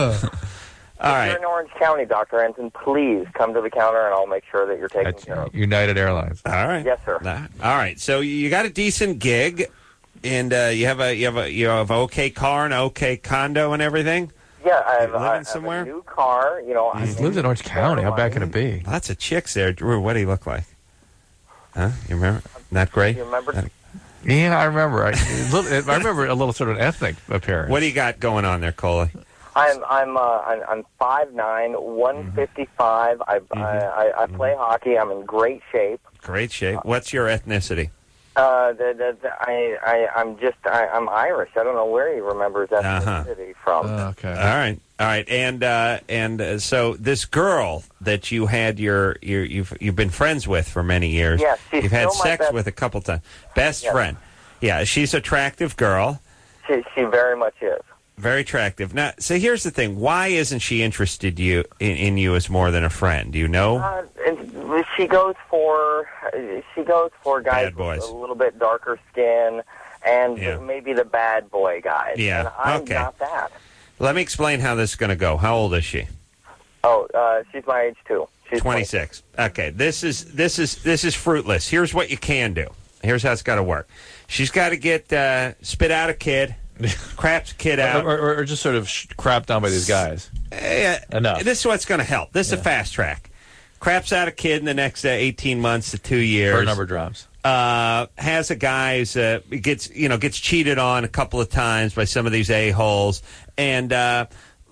All If right. you're in Orange County, Doctor Anson, please come to the counter and I'll make sure that you're taken At care of. United Airlines. All right. Yes, sir. Nah. All right. So you got a decent gig, and uh, you have a you have a you have an okay car and an okay condo and everything. Yeah, I have, You living I have somewhere? a new car. You know, He I lives in Orange County. How bad can it be? Lots of chicks there. Drew, what do you look like? Huh? You remember? Not great. You remember? Not- Yeah, I remember. I, a little, I remember a little sort of ethnic appearance. What do you got going on there, Coley? I'm I'm uh, I'm, I'm five nine, one fifty-five. I, I I I play hockey. I'm in great shape. Great shape. What's your ethnicity? Uh, the, the, the, I I I'm just I, I'm Irish. I don't know where he remembers Uh-huh. ethnicity from. Okay. All right, all right, and uh, and uh, so this girl that you had your, your you've you've been friends with for many years. Yes, she's you've had still my sex best- with a couple times. Best Yes. friend. Yeah, she's an attractive girl. She she very much is. Very attractive. Now, so here's the thing: why isn't she interested you in, in you as more than a friend? Do you know? Uh, and she goes for she goes for guys Bad boys. with a little bit darker skin and Yeah. maybe the bad boy guys. Yeah, And I'm okay. not that. Let me explain how this is going to go. How old is she? Oh, uh, she's my age too. She's twenty-six. Okay, this is this is this is fruitless. Here's what you can do. Here's how it's got to work. She's got to get uh, spit out a kid, craps a kid out. Or, or, or just sort of sh- crap down by these guys. Eh, Enough. This is what's going to help. This is a fast track. Craps out a kid in the next uh, eighteen months to two years. Her number drops. Uh, has a guy who's uh, gets you know gets cheated on a couple of times by some of these a holes, and uh,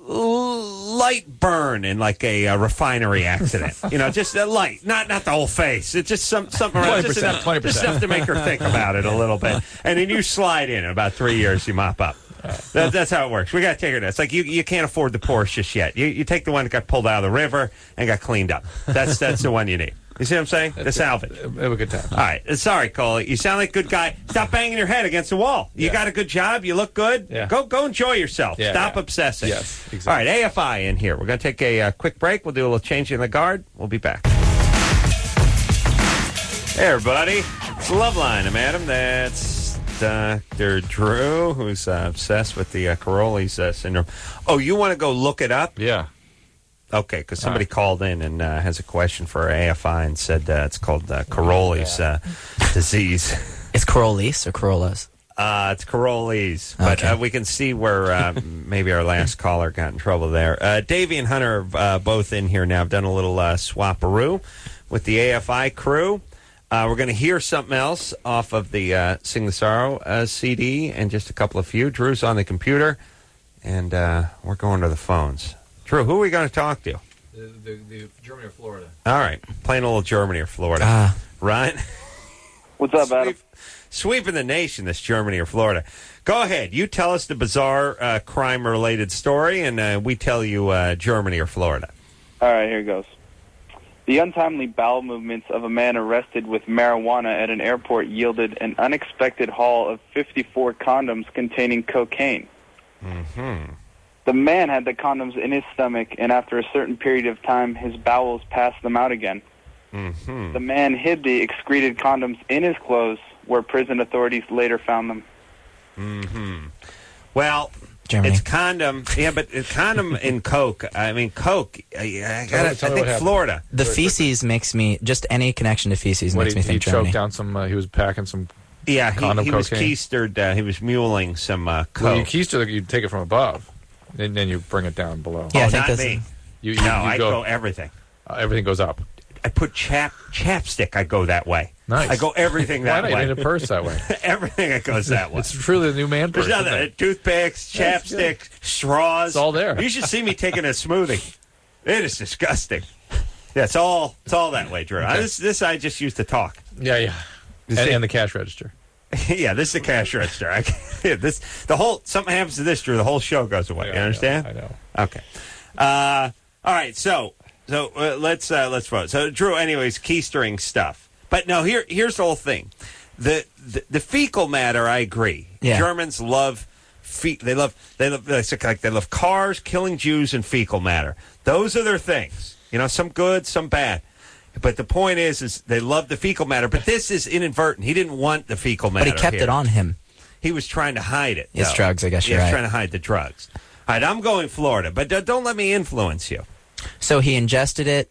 l- light burn in like a uh, refinery accident. You know, just a light, not not the whole face. It's just some something around, just enough, twenty percent. just enough to make her think about it a little bit, and then you slide in. In about three years, you mop up. That, that's how it works. We got to take her to. It's like you, you can't afford the Porsche just yet. You you take the one that got pulled out of the river and got cleaned up. That's that's the one you need. You see what I'm saying? The salvage. Have a good time. All right. Sorry, Coley. You sound like a good guy. Stop banging your head against the wall. You Yeah. got a good job. You look good. Yeah. Go go enjoy yourself. Yeah, Stop yeah. obsessing. Yes, exactly. All right. A F I in here. We're going to take a uh, quick break. We'll do a little changing in the guard. We'll be back. Hey, everybody. It's the Love Line. I'm Adam. That's Doctor Drew, who's uh, obsessed with the uh, Caroli's uh, syndrome. Oh, you want to go look it up? Yeah. Okay, because somebody right. called in and uh, has a question for A F I and said uh, it's called uh, Caroli's uh, disease. It's Corollis or Corollas? Uh, it's Caroli's, but Okay. uh, we can see where uh, maybe our last caller got in trouble there. Uh, Davey and Hunter are uh, both in here now. I've done a little uh, swap-a-roo with the A F I crew. Uh, we're going to hear something else off of the uh, Sing the Sorrow uh, C D and just a couple of few. Drew's on the computer, and uh, we're going to the phones. Drew, who are we going to talk to? The, the, the Germany or Florida? All right, playing a little Germany or Florida. Ah. Ryan? What's up, Adam? Sweep, sweeping the nation, this Germany or Florida. Go ahead. You tell us the bizarre uh, crime-related story, and uh, we tell you uh, Germany or Florida. All right, here goes. The untimely bowel movements of a man arrested with marijuana at an airport yielded an unexpected haul of fifty-four condoms containing cocaine. Mm-hmm. The man had the condoms in his stomach, and after a certain period of time, his bowels passed them out again. Mm-hmm. The man hid the excreted condoms in his clothes, where prison authorities later found them. Mm-hmm. Well, Germany. it's condom. Yeah, but it's condom in Coke. I mean, Coke. I, I, Tell me- gotta, tell I me think what happened. Florida. The feces makes me, just any connection to feces What, makes he, me he think choked Germany. down some, uh, he was packing some Yeah, he, condom he was cocaine. keistered. Uh, he was muling some uh, Well, you Coke. keister, you take it from above. And then you bring it down below. Yeah, oh, I think not that's me. You, you, no, you I go, go everything. Uh, everything goes up. I put chap chapstick. I go that way. Nice. I go everything that Why not? way. You need a purse that way. Everything that goes that way. It's truly the new man purse. There's nothing. Toothpicks, chapstick, straws. It's all there. You should see me taking a smoothie. It is disgusting. Yeah, it's all it's all that way, Drew. Okay. I, this this I just used to talk. Yeah, yeah. And, and the cash register. Yeah, this is the cash register. I, this the whole something happens to this, Drew. The whole show goes away. Yeah, you understand? I know. I know. Okay. Uh, all right. So so uh, let's uh, let's vote. So Drew, anyways, keystering stuff. But no, here here's the whole thing. The the, the fecal matter. I agree. Yeah. Germans love. Fe- they love they love like they love cars, killing Jews, and fecal matter. Those are their things. You know, some good, some bad. But the point is, is they love the fecal matter. But this is inadvertent. He didn't want the fecal matter. But he kept here. it on him. He was trying to hide it. It's though. drugs, I guess He you're was right. trying to hide the drugs. All right, I'm going Florida, but d- don't let me influence you. So he ingested it,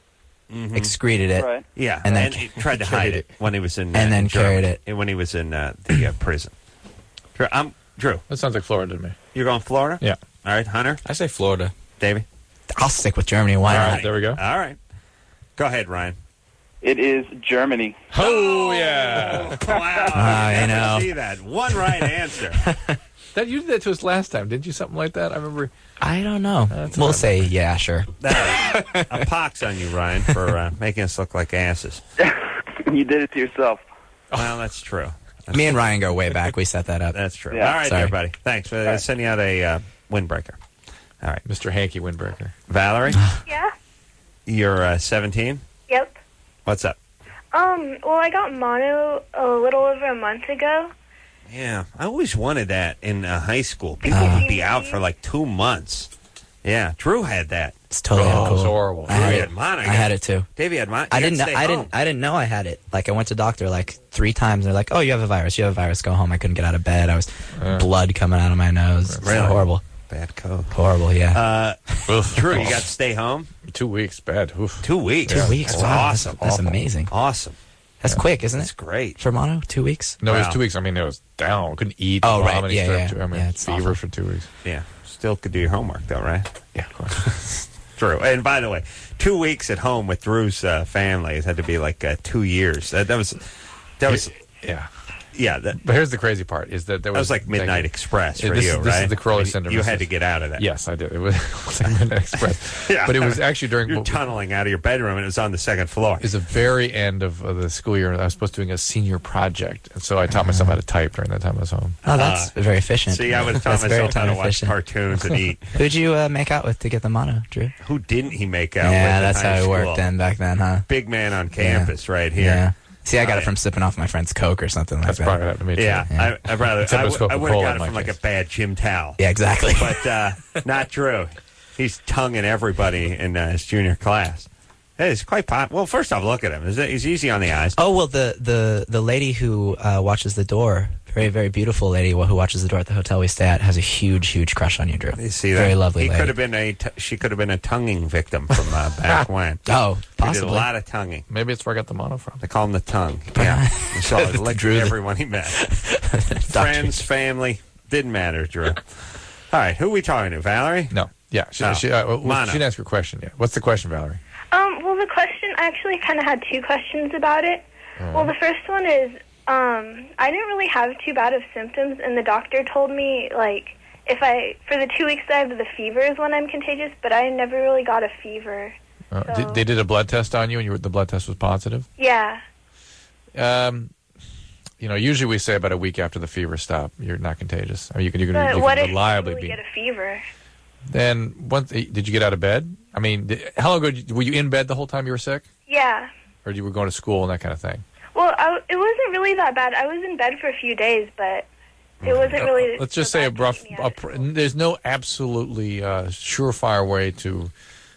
Mhm. excreted it, Right. Yeah, and then he tried to hide it when he was in, uh, and then in Germany, carried it. and when he was in uh, the uh, prison. Drew, I'm Drew. That sounds like Florida to me. You're going Florida? Yeah. All right, Hunter. I say Florida. Davey. I'll stick with Germany. Why All not? right, there we go. All right. Go ahead, Ryan. It is Germany. Oh, yeah. Wow. Ah, I I know. see that. One right answer. That you did that to us last time, didn't you? Something like that. I remember. I don't know. That's we'll not say, yeah, sure. That, a pox on you, Ryan, for uh, making us look like asses. You did it to yourself. Well, that's true. That's Me and Ryan go way back. We set that up. That's true. Yeah. All right, Sorry. everybody. Thanks for right. sending out a uh, windbreaker. All right. Mister Hanky Windbreaker. Valerie, Yeah. you're uh, seventeen. Yep. What's up? Um. Well, I got mono a little over a month ago. Yeah, I always wanted that in uh, high school. People Uh, would be out for like two months. Yeah, Drew had that. It's totally Oh, uncool. it's horrible. I had Drew it. had mono. I had it too. Davey had mono. I You didn't. had Know, to I stay didn't. home. I didn't know I had it. Like I went to doctor like three times. They're like, "Oh, you have a virus. You have a virus. Go home." I couldn't get out of bed. I was Uh. blood coming out of my nose. It's Really? horrible. Bad coke. Horrible. Yeah. Uh, Oof. Drew, you got to stay home Two weeks. Bad. Oof. two weeks. Two weeks. That's Wow, awesome. That's, that's Awful. amazing. Awesome. That's quick, isn't That's it? great. For mono, two weeks. No, it was Wow. two weeks. I mean, it was down. Couldn't eat. Oh, right. vomiting, Yeah, strep- yeah. I mean, Yeah, it's fever awful. for two weeks. Yeah. Still could do your homework, though, right? Yeah, of course. Drew. And by the way, two weeks at home with Drew's uh, family has had to be like uh, two years. That, that was, that was, Yeah. yeah. That, But here's the crazy part: is that there that was, was like Midnight Express for this, you, is- this right? is the Corolla I mean, syndrome. You This had to is- get out of that. Yes, I did. It was, it was like Midnight Express. Yeah. But it was actually during. You're tunneling out of your bedroom, and it was on the second floor. It was the very end of, of the school year. I was supposed to be doing a senior project, and so I taught myself how to type during that time I was home. Oh, that's very efficient. See, I would have taught That's very myself how time to watch efficient. cartoons and eat. Who'd you uh, make out with to get the mono, Drew? Who didn't he make out with? Yeah, in that's high how it school? worked then back then, huh? Big man on campus right here. Yeah. See, I got All it right. from sipping off my friend's Coke or something like That's that. probably what happened to me, too. Yeah, Yeah. I, I'd rather. Except I, it was w- I would have Coca-Cola got in it my from like case. a bad gym towel. Yeah, exactly. But uh, not Drew. He's tonguing everybody in uh, his junior class. Hey, it's quite pop. Well, first off, look at him. He's, he's easy on the eyes. Oh, well, the, the, the lady who uh, watches the door, very, very beautiful lady who watches the door at the hotel we stay at, has a huge, huge crush on you, Drew. You see that? Very lovely He lady. could have been a. T- she could have been a tonguing victim from uh, back when. Oh, He did a possibly. lot of tonguing. Maybe it's where I got the mono from. They call him the tongue. Yeah, he saw it lick Drew the- everyone he met. Friends, family, didn't matter, Drew. All right, who are we talking to? Valerie? No. Yeah. She, No. she, uh, well, Mono. she didn't ask her question yet. What's the question, Valerie? Um. Well, the question I actually kind of had two questions about it. Well, the first one is, um, I didn't really have too bad of symptoms, and the doctor told me like if I for the two weeks I have the fever is when I'm contagious, but I never really got a fever. Uh, So- did, they did a blood test on you, and you were, the blood test was positive. Yeah. Um, you know, usually we say about a week after the fever stop, you're not contagious. Or you can you can, But you what can if you reliably really be. get a fever? Then once did you get out of bed? I mean, did, how long ago did you, were you in bed the whole time you were sick, Yeah. or you were going to school and that kind of thing? Well, I, it wasn't really that bad. I was in bed for a few days, but it wasn't really. Let's just say a rough. A, pr- there's no absolutely uh, surefire way to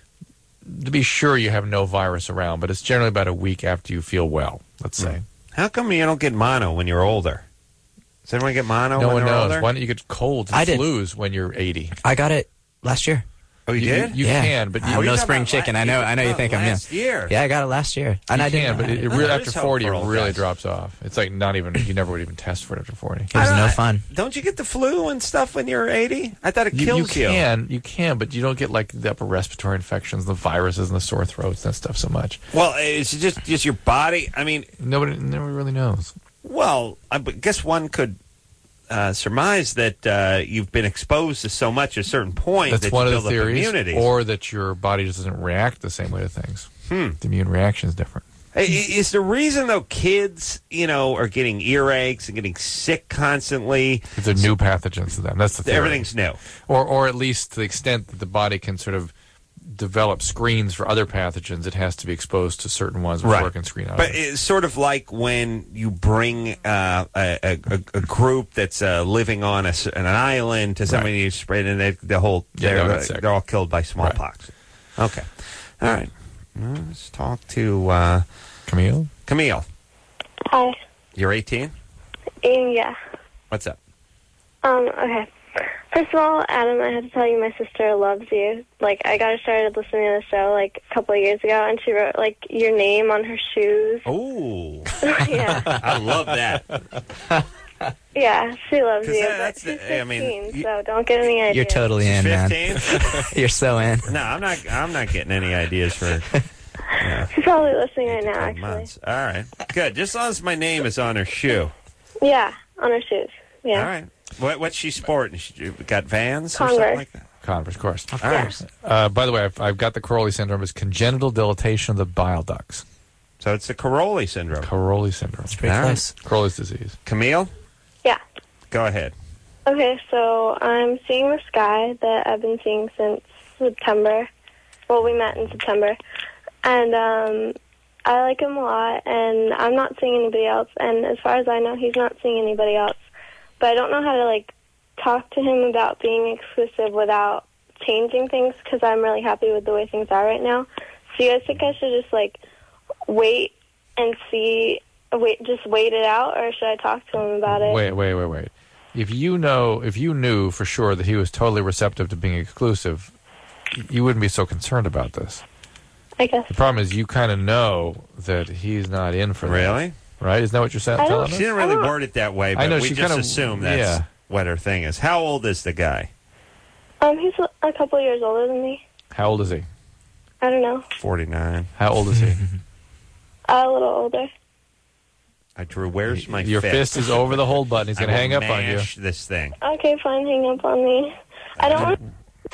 to be sure you have no virus around, but it's generally about a week after you feel well. Let's say. How come you don't get mono when you're older? Does anyone get mono No when one they're knows. older? Why don't you get colds and I did. flus when you're eighty? I got it last year. Oh, you, You- did? you yeah. can, but you- I'm Oh, you're no talking spring about chicken. la- I know. I know you no, think I'm last yeah. year. Yeah, I got it last year, and you I can, didn't. but it, it No, really, there after is hope forty, it for old really guys. drops off. It's like not even. You never would even test for it after forty. It was no fun. Don't you get the flu and stuff when you're eighty? I thought it You, you kills you. can, you can, but you don't get like the upper respiratory infections, the viruses, and the sore throats and that stuff so much. Well, it's just just your body. I mean, nobody, nobody really knows. Well, I b- guess one could uh, surmise that uh, you've been exposed to so much at a certain point That's that one you of the build up theories, immunity. or that your body just doesn't react the same way to things. Hmm. The immune reaction is different. I- Is the reason though kids, you know, are getting earaches and getting sick constantly? Because they're new pathogens to them. That's the theory. Everything's new, or or at least to the extent that the body can sort of develop screens for other pathogens, it has to be exposed to certain ones before it can screen out. But it's sort of like when you bring uh, a, a, a group that's uh, living on a s an island to somebody you spread, and they, the whole Yeah, they're, they'll get sick. they're all killed by smallpox. Okay, all right. Well, let's talk to uh, Camille. Camille, Hi. you're eighteen. Um, yeah. What's up? Um, okay. First of all, Adam, I have to tell you my sister loves you. Like, I got her started listening to the show, like, a couple of years ago, and she wrote, like, your name on her shoes. Oh. Yeah. I love that. Yeah, she loves 'Cause you. that- but that's she's the- I mean, fifteen, so don't get any ideas. You're totally in, man. fifteen? You're so in. No, I'm not. I'm not getting any ideas for. You know, She's probably listening right now, twelve actually. months. All right, good. Just as long as my name is on her shoe. Yeah, on her shoes. Yeah. All right. What what's she sporting? She got Vans or Converse. something like that. Converse, of course. Of course. Uh, by the way, I've, I've got the Caroli syndrome. It's congenital dilatation of the bile ducts. So it's the Caroli syndrome. Caroli syndrome. It's pretty close. Caroli's disease. Camille, Yeah. go ahead. Okay, so I'm seeing this guy that I've been seeing since September. Well, we met in September. And um, I like him a lot, and I'm not seeing anybody else. And as far as I know, he's not seeing anybody else. But I don't know how to, like, talk to him about being exclusive without changing things, because I'm really happy with the way things are right now. So you guys think I should just, like, wait and see, wait, just wait it out, or should I talk to him about it? Wait, wait, wait, wait. If you know, if you knew for sure that he was totally receptive to being exclusive, you wouldn't be so concerned about this. I guess. The problem is you kind of know that he's not in for that. Really? Right? Isn't that what you're saying? I don't- telling She us? didn't really word it that way, but I know, we she just kinda- assume that's yeah. what her thing is. How old is the guy? Um, he's a couple years older than me. How old is he? I don't know. forty-nine. How old is he? A little older. I Drew, where's my Your fist is over the hold button. He's I going to will hang up on you. mash this thing. Okay, fine, hang up on me. I don't want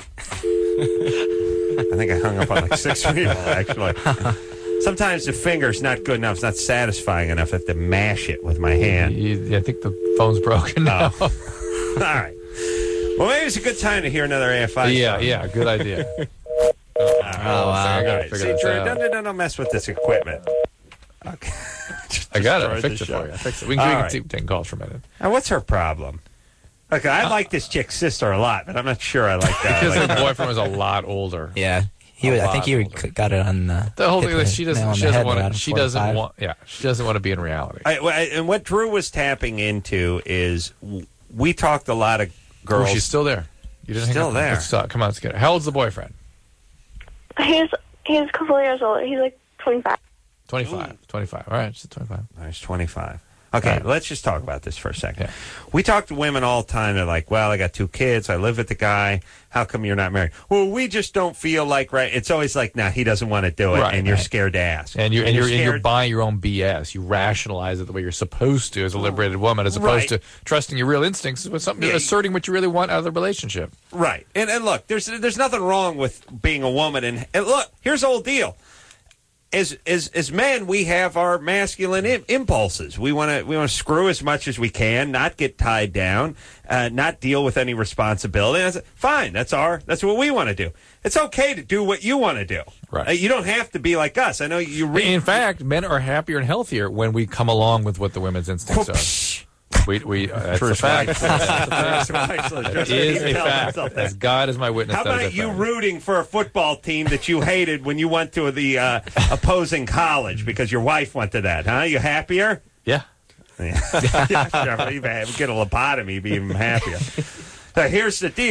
I think I hung up on like six people, actually. Sometimes the finger's not good enough. It's not satisfying enough. I have to mash it with my hand. You, I think the phone's broken now. All right. Well, maybe it's a good time to hear another A F I yeah, song. yeah, good idea. Oh, wow. I All gotta right. figure See, this Drew, out. don't, don't, don't mess with this equipment. Okay. I got it. I Destroyed fixed the it show. for you. I fixed it. We can, All we can right. take take calls for a minute. Now, what's her problem? Okay, I like this chick's sister a lot, but I'm not sure I like that. Because Like, her boyfriend was a lot older. Yeah, he. A Was, I lot think you older. got it on the. The whole hit thing the is she nail doesn't. on She the doesn't head want. around To, she doesn't forty-five. want. Yeah, she doesn't want to be in reality. I, well, I- and what Drew was tapping into is w- we talked a lot of girls. Oh, she's still there. You didn't hang Still up. there. Let's talk. Come on, let's get her. How old's the boyfriend? he's he's a couple years older. He's like twenty-five. twenty-five. twenty-five. All right, she's twenty-five. Nice, twenty-five. Okay, All right. let's just talk about this for a second. Yeah. We talk to women all the time. They're like, well, I got two kids. I live with the guy. How come you're not married? Well, we just don't feel like, right? It's always like, nah, he doesn't want to do it, Right, and you're right. scared to ask. And you're and you're, and you're scared. buying your own B S. You rationalize it the way you're supposed to as a liberated woman, as Right. opposed to trusting your real instincts with something, Yeah. asserting what you really want out of the relationship. Right. And, and look, there's there's nothing wrong with being a woman. And, and look, here's the whole deal. As as as men, we have our masculine Im- impulses. We want to we want to screw as much as we can, not get tied down, uh, not deal with any responsibility. That's, fine, that's our that's what we want to do. It's okay to do what you want to do. Right. Uh, you don't have to be like us. I know you read. In fact, men are happier and healthier when we come along with what the women's instincts are. We, we, uh, that's a Bruce fact. Weiss. That's a Bruce Weiss. fact. Just It is he a tells fact. himself that. As God is my witness. How that is about a you fact. rooting for a football team that you hated when you went to the uh, opposing college because your wife went to that, huh? You happier? Yeah. Yeah, yeah sure. Even get a lobotomy, be even happier. So here's the deal.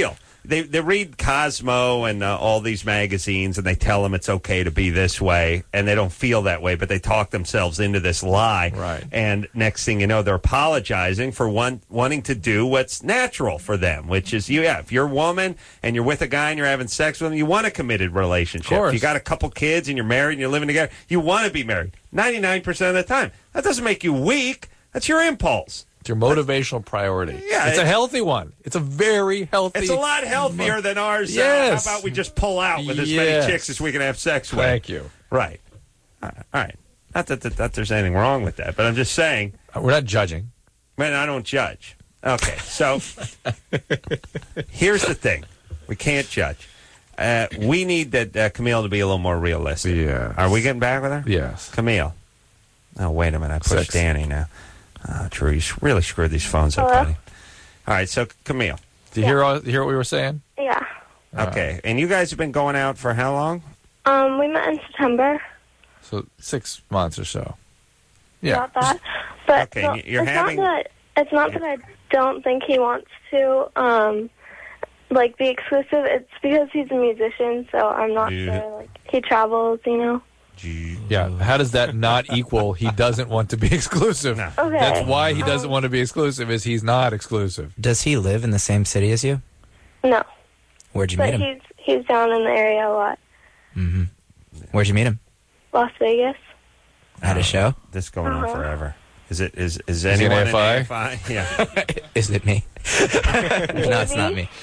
they they read Cosmo and uh, all these magazines, and they tell them it's okay to be this way, and they don't feel that way, but they talk themselves into this lie. Right. And next thing you know, they're apologizing for one, wanting to do what's natural for them, which is, you, yeah, if you're a woman and you're with a guy and you're having sex with him, you want a committed relationship. Of course. If you got a couple kids and you're married and you're living together, you want to be married ninety-nine percent of the time. That doesn't make you weak. That's your impulse. It's your motivational priority. Yeah, it's a it's- healthy one. It's a very healthy. It's a lot healthier than ours. Yes. Uh, how about we just pull out with as Yes. many chicks as we can have sex with? Thank you. Right. All right. All right. Not that, that, that there's anything wrong with that, but I'm just saying. We're not judging. Man, I don't judge. Okay, so here's the thing. We can't judge. Uh, we need that uh, Camille to be a little more realistic. Yeah. Are we getting back with her? Yes. Camille. Oh, wait a minute. I pushed Six. Danny now. Oh, Drew, you really screwed these phones up, Hello? buddy. All right, so Camille. Do you hear all, you hear what we were saying? Yeah. Okay, and you guys have been going out for how long? Um, we met in September. So six months or so. Yeah. Not that. But Okay, no, you're it's having- not that it's not that I don't think he wants to um like be exclusive. It's because he's a musician, so I'm not Yeah. sure like he travels, you know. Yeah. How does that not equal he doesn't want to be exclusive? Okay. That's why he doesn't want to be exclusive, is he's not exclusive. Does he live in the same city as you? No. Where'd you But meet him? he's he's down in the area a lot. Mm-hmm. Where'd you meet him? Las Vegas. At a show? This is going on Uh-huh. forever. Is it? Is is he anyone an in A F I? A F I? Yeah. Is it me? No, it's not me.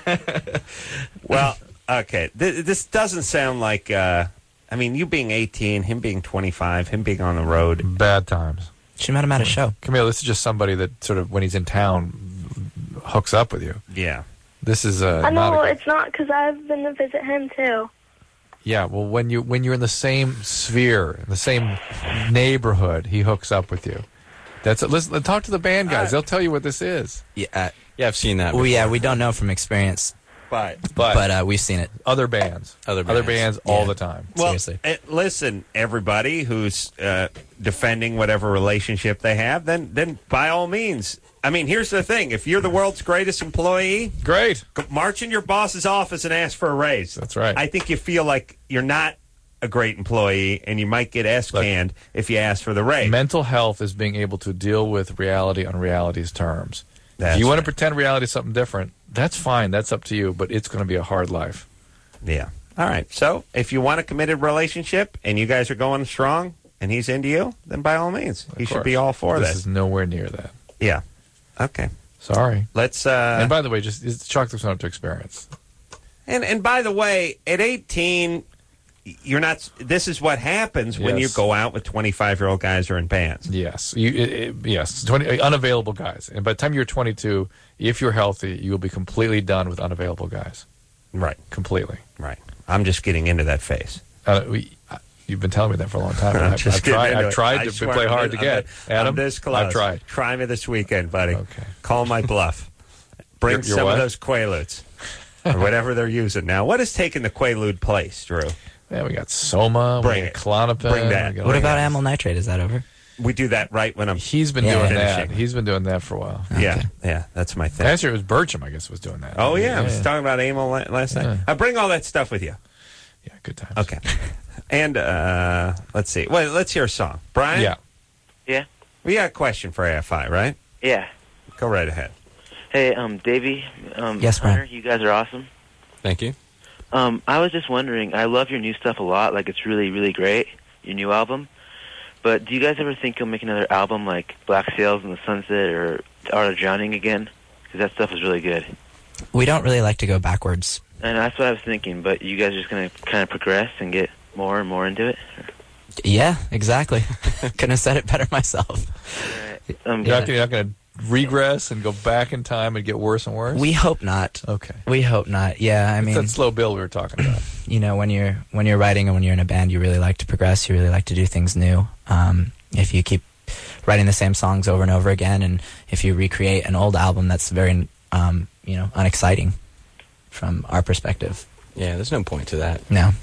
Well, okay. Th- this doesn't sound like. Uh, I mean, you being eighteen, him being twenty-five, him being on the road. Bad times. She met him at a show. Camille, this is just somebody that sort of, when he's in town, hooks up with you. Yeah. This is uh, I know not a, it's not because I've been to visit him too. yeah. Well, when you when you're in the same sphere, in the same neighborhood, he hooks up with you. That's it. Listen, talk to the band guys. They'll tell you what this is. Yeah, uh, Yeah, I've seen that. well, yeah, before. we don't know from experience, But But, but uh, we've seen it. other bands, Other other bands. bands, all Yeah. the time. well, Seriously. eh, listen, everybody who's uh, defending whatever relationship they have, then then by all means. I mean, here's the thing: if you're the world's greatest employee, Great. go march in your boss's office and ask for a raise. That's right. I think you feel like you're not a great employee, and you might get S-canned if you ask for the raise. Mental health is being able to deal with reality on reality's terms. That's if you want to right. pretend reality is something different, that's fine. That's up to you. But it's going to be a hard life. Yeah. All right. So if you want a committed relationship and you guys are going strong and he's into you, then by all means, he Of should course. be all for this that. is nowhere near that. Yeah. Okay. Sorry. Let's. Uh, and by the way, just it's chalk this one up to experience. and and by the way, at eighteen, you're not. This is what happens when you Yes. go out with twenty-five-year-old guys or in bands. Yes, you, it, it- yes, twenty unavailable guys. And by the time you're twenty-two, if you're healthy, you will be completely done with unavailable guys. Right. Completely. Right. I'm just getting into that phase. Uh, we, uh, you've been telling me that for a long time. I'm I've, just I've getting tried. into I've it. tried I to swear play I'm hard this- to get. I'm this- Adam, I'm this close. I've tried. Try me this weekend, buddy. Okay. Call my bluff. Bring You're- you're some what? of those Quaaludes or whatever they're using now. What is taking the Quaalude place, Drew? Yeah, we got Soma. Bring we it. got Klonopin. Bring that. we got What all about that. amyl nitrate? Is that over? We do that right when I'm. He's been Yeah, doing yeah. that. Finishing. He's been doing that for a while. Yeah, Okay. yeah, that's my thing. Last year it was Bircham, I guess, was doing that. Oh yeah, I was talking about amyl la- last night. Yeah. I bring all that stuff with you. Yeah, good times. Okay. And uh, let's see. Well, let's hear a song. Brian? Yeah. Yeah. We got a question for A F I, right? Yeah. Go right ahead. Hey, um, Davey, um, Yes, Brian. Hunter, you guys are awesome. Thank you. Um, I was just wondering, I love your new stuff a lot. Like, it's really, really great, your new album. But do you guys ever think you'll make another album like Black Sails in the Sunset or Art of Drowning again? Because that stuff is really good. We don't really like to go backwards. And that's what I was thinking, but you guys are just going to kind of progress and get more and more into it? Yeah, exactly. Couldn't have said it better myself. Um, You're not, gonna- you're not going to regress and go back in time and get worse and worse? We hope not. Okay. We hope not. Yeah, I It's mean, that slow build we were talking about. you know, when you're when you're writing and when you're in a band, you really like to progress. You really like to do things new. Um, if you keep writing the same songs over and over again, and if you recreate an old album, that's very um, you know unexciting from our perspective. Yeah, there's no point to that. No.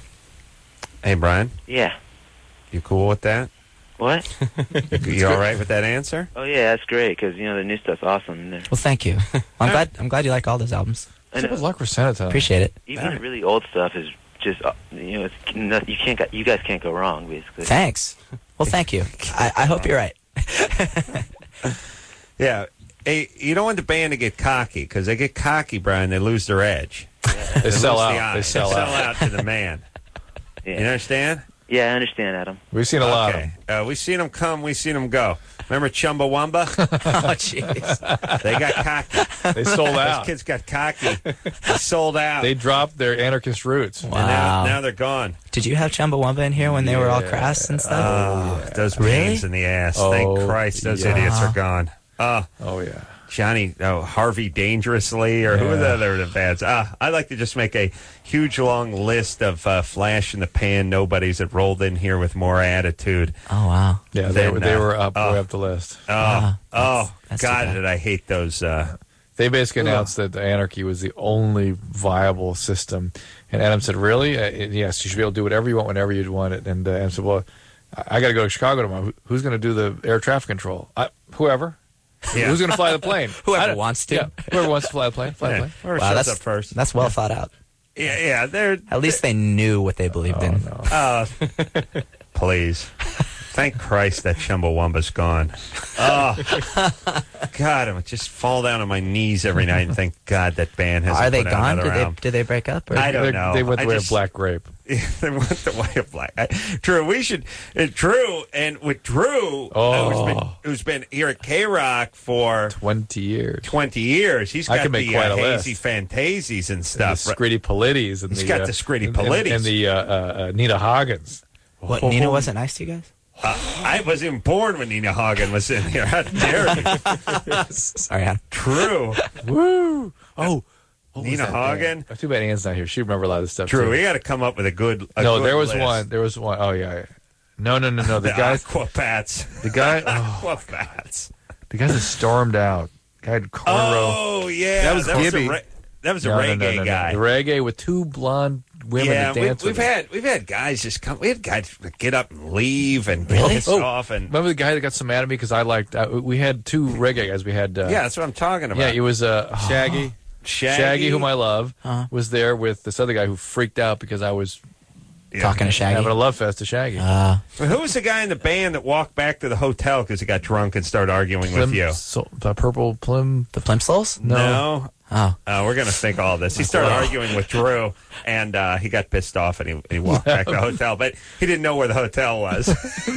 Hey, Brian. Yeah. You cool with that? What? You, you all right with that answer? Oh, yeah, that's great, because, you know, the new stuff's awesome. in there. Well, thank you. I'm glad. I'm glad you like all those albums. I know. Good luck for Senate. Appreciate it. Even the really old stuff is just, uh, you know, it's not, you can't, go- you guys can't go wrong, basically. Thanks. Well, thank you. I, I hope you're right. Yeah. Hey, you don't want the band to get cocky, because they get cocky, Brian, they lose their edge. They, They sell lose out. the eye. They sell, sell out. out to the man. Yeah. You understand? Yeah, I understand, Adam. We've seen a lot of Okay. them. Uh, we've seen them come, we've seen them go. Remember Chumbawamba? Oh, jeez. They got cocky. They sold Those out. kids got cocky. They sold out. They dropped their anarchist roots. And now, now they're gone. Did you have Chumbawamba in here when they were all crass and stuff? Oh, those Really? pains in the ass. Oh, Thank Christ those yeah. idiots are gone. Oh, Oh, yeah. Johnny, oh, Harvey Dangerously, or who are the Yeah. other bands? Ah, I'd like to just make a huge long list of uh, flash in the pan nobodies that rolled in here with more attitude. Oh, wow. Yeah, they, Then, were- they uh, were up oh. way up the list. Oh, Ah, oh, that's too God, bad. did I hate those. Uh, They basically announced that the anarchy was the only viable system. And Adam said, really? Uh, yes, you should be able to do whatever you want whenever you want it. And uh, Adam said, well, I, I got to go to Chicago tomorrow. Who, who's going to do the air traffic control? I, whoever. Yeah. Who's going to fly the plane? Whoever I don't- wants to. Yeah, whoever wants to fly the plane, fly yeah, the plane. whoever Wow, shows that's up first. That's well thought out. Yeah, yeah, they're. At least they knew what they believed in. No. Uh, please. Thank Christ that Chumbawamba's gone. Oh, God, I would just fall down on my knees every night and thank God that band has. Are they put out gone? another Did they album. did they break up? Or? I don't They- know. They went I the way just- of Black Grape. They went the way of black. I, Drew, we should. Uh, Drew, and with Drew, Oh. uh, who's, been, who's been here at K Rock for twenty years. twenty years, he's I got could make the quite uh, a hazy list. fantasies and The stuff. Scritty Politis. And He's the, got uh, the Scritty and- and- Politis. And the uh, uh, uh, Nina Hagens. What? Oh. Nina wasn't nice to you guys? Uh, I wasn't even born when Nina Hagen was in here. How dare you? Sorry, Adam. True. Woo! Oh, what was Nina that Hagen. band? Too bad Ann's not here. She'd remember a lot of this stuff. True. too. We got to come up with a good. A no, good there was list. one. There was one. Oh yeah. yeah. No, no, no, no. The, The guys. Aquabats. The guy. Oh, Aquabats. the guys that stormed out. Guy had cornrow. Oh yeah, That was a Gibby. re- that was a No, no, reggae no, no, no. guy. The reggae with two blonde women yeah, that we, dance we've with him. had we've had guys just come. We had guys that get up and leave and Really? piss Oh, off and Remember the guy that got so mad at me because I liked. Uh, we had two reggae guys. We had. Uh, yeah, that's what I'm talking about. Yeah, it was uh, Shaggy. Shaggy, Shaggy, whom I love, Uh-huh. was there with this other guy who freaked out because I was Yeah. Talking to Shaggy. having a love fest to Shaggy. Uh, Well, who was the guy in the band that walked back to the hotel because he got drunk and started arguing with Plim- you? So, the purple Plim. the Plimsolls? No. No. Oh. Uh, we're going to think all this. He started arguing with Drew, and uh, he got pissed off, and he, he walked back to the hotel. But he didn't know where the hotel was.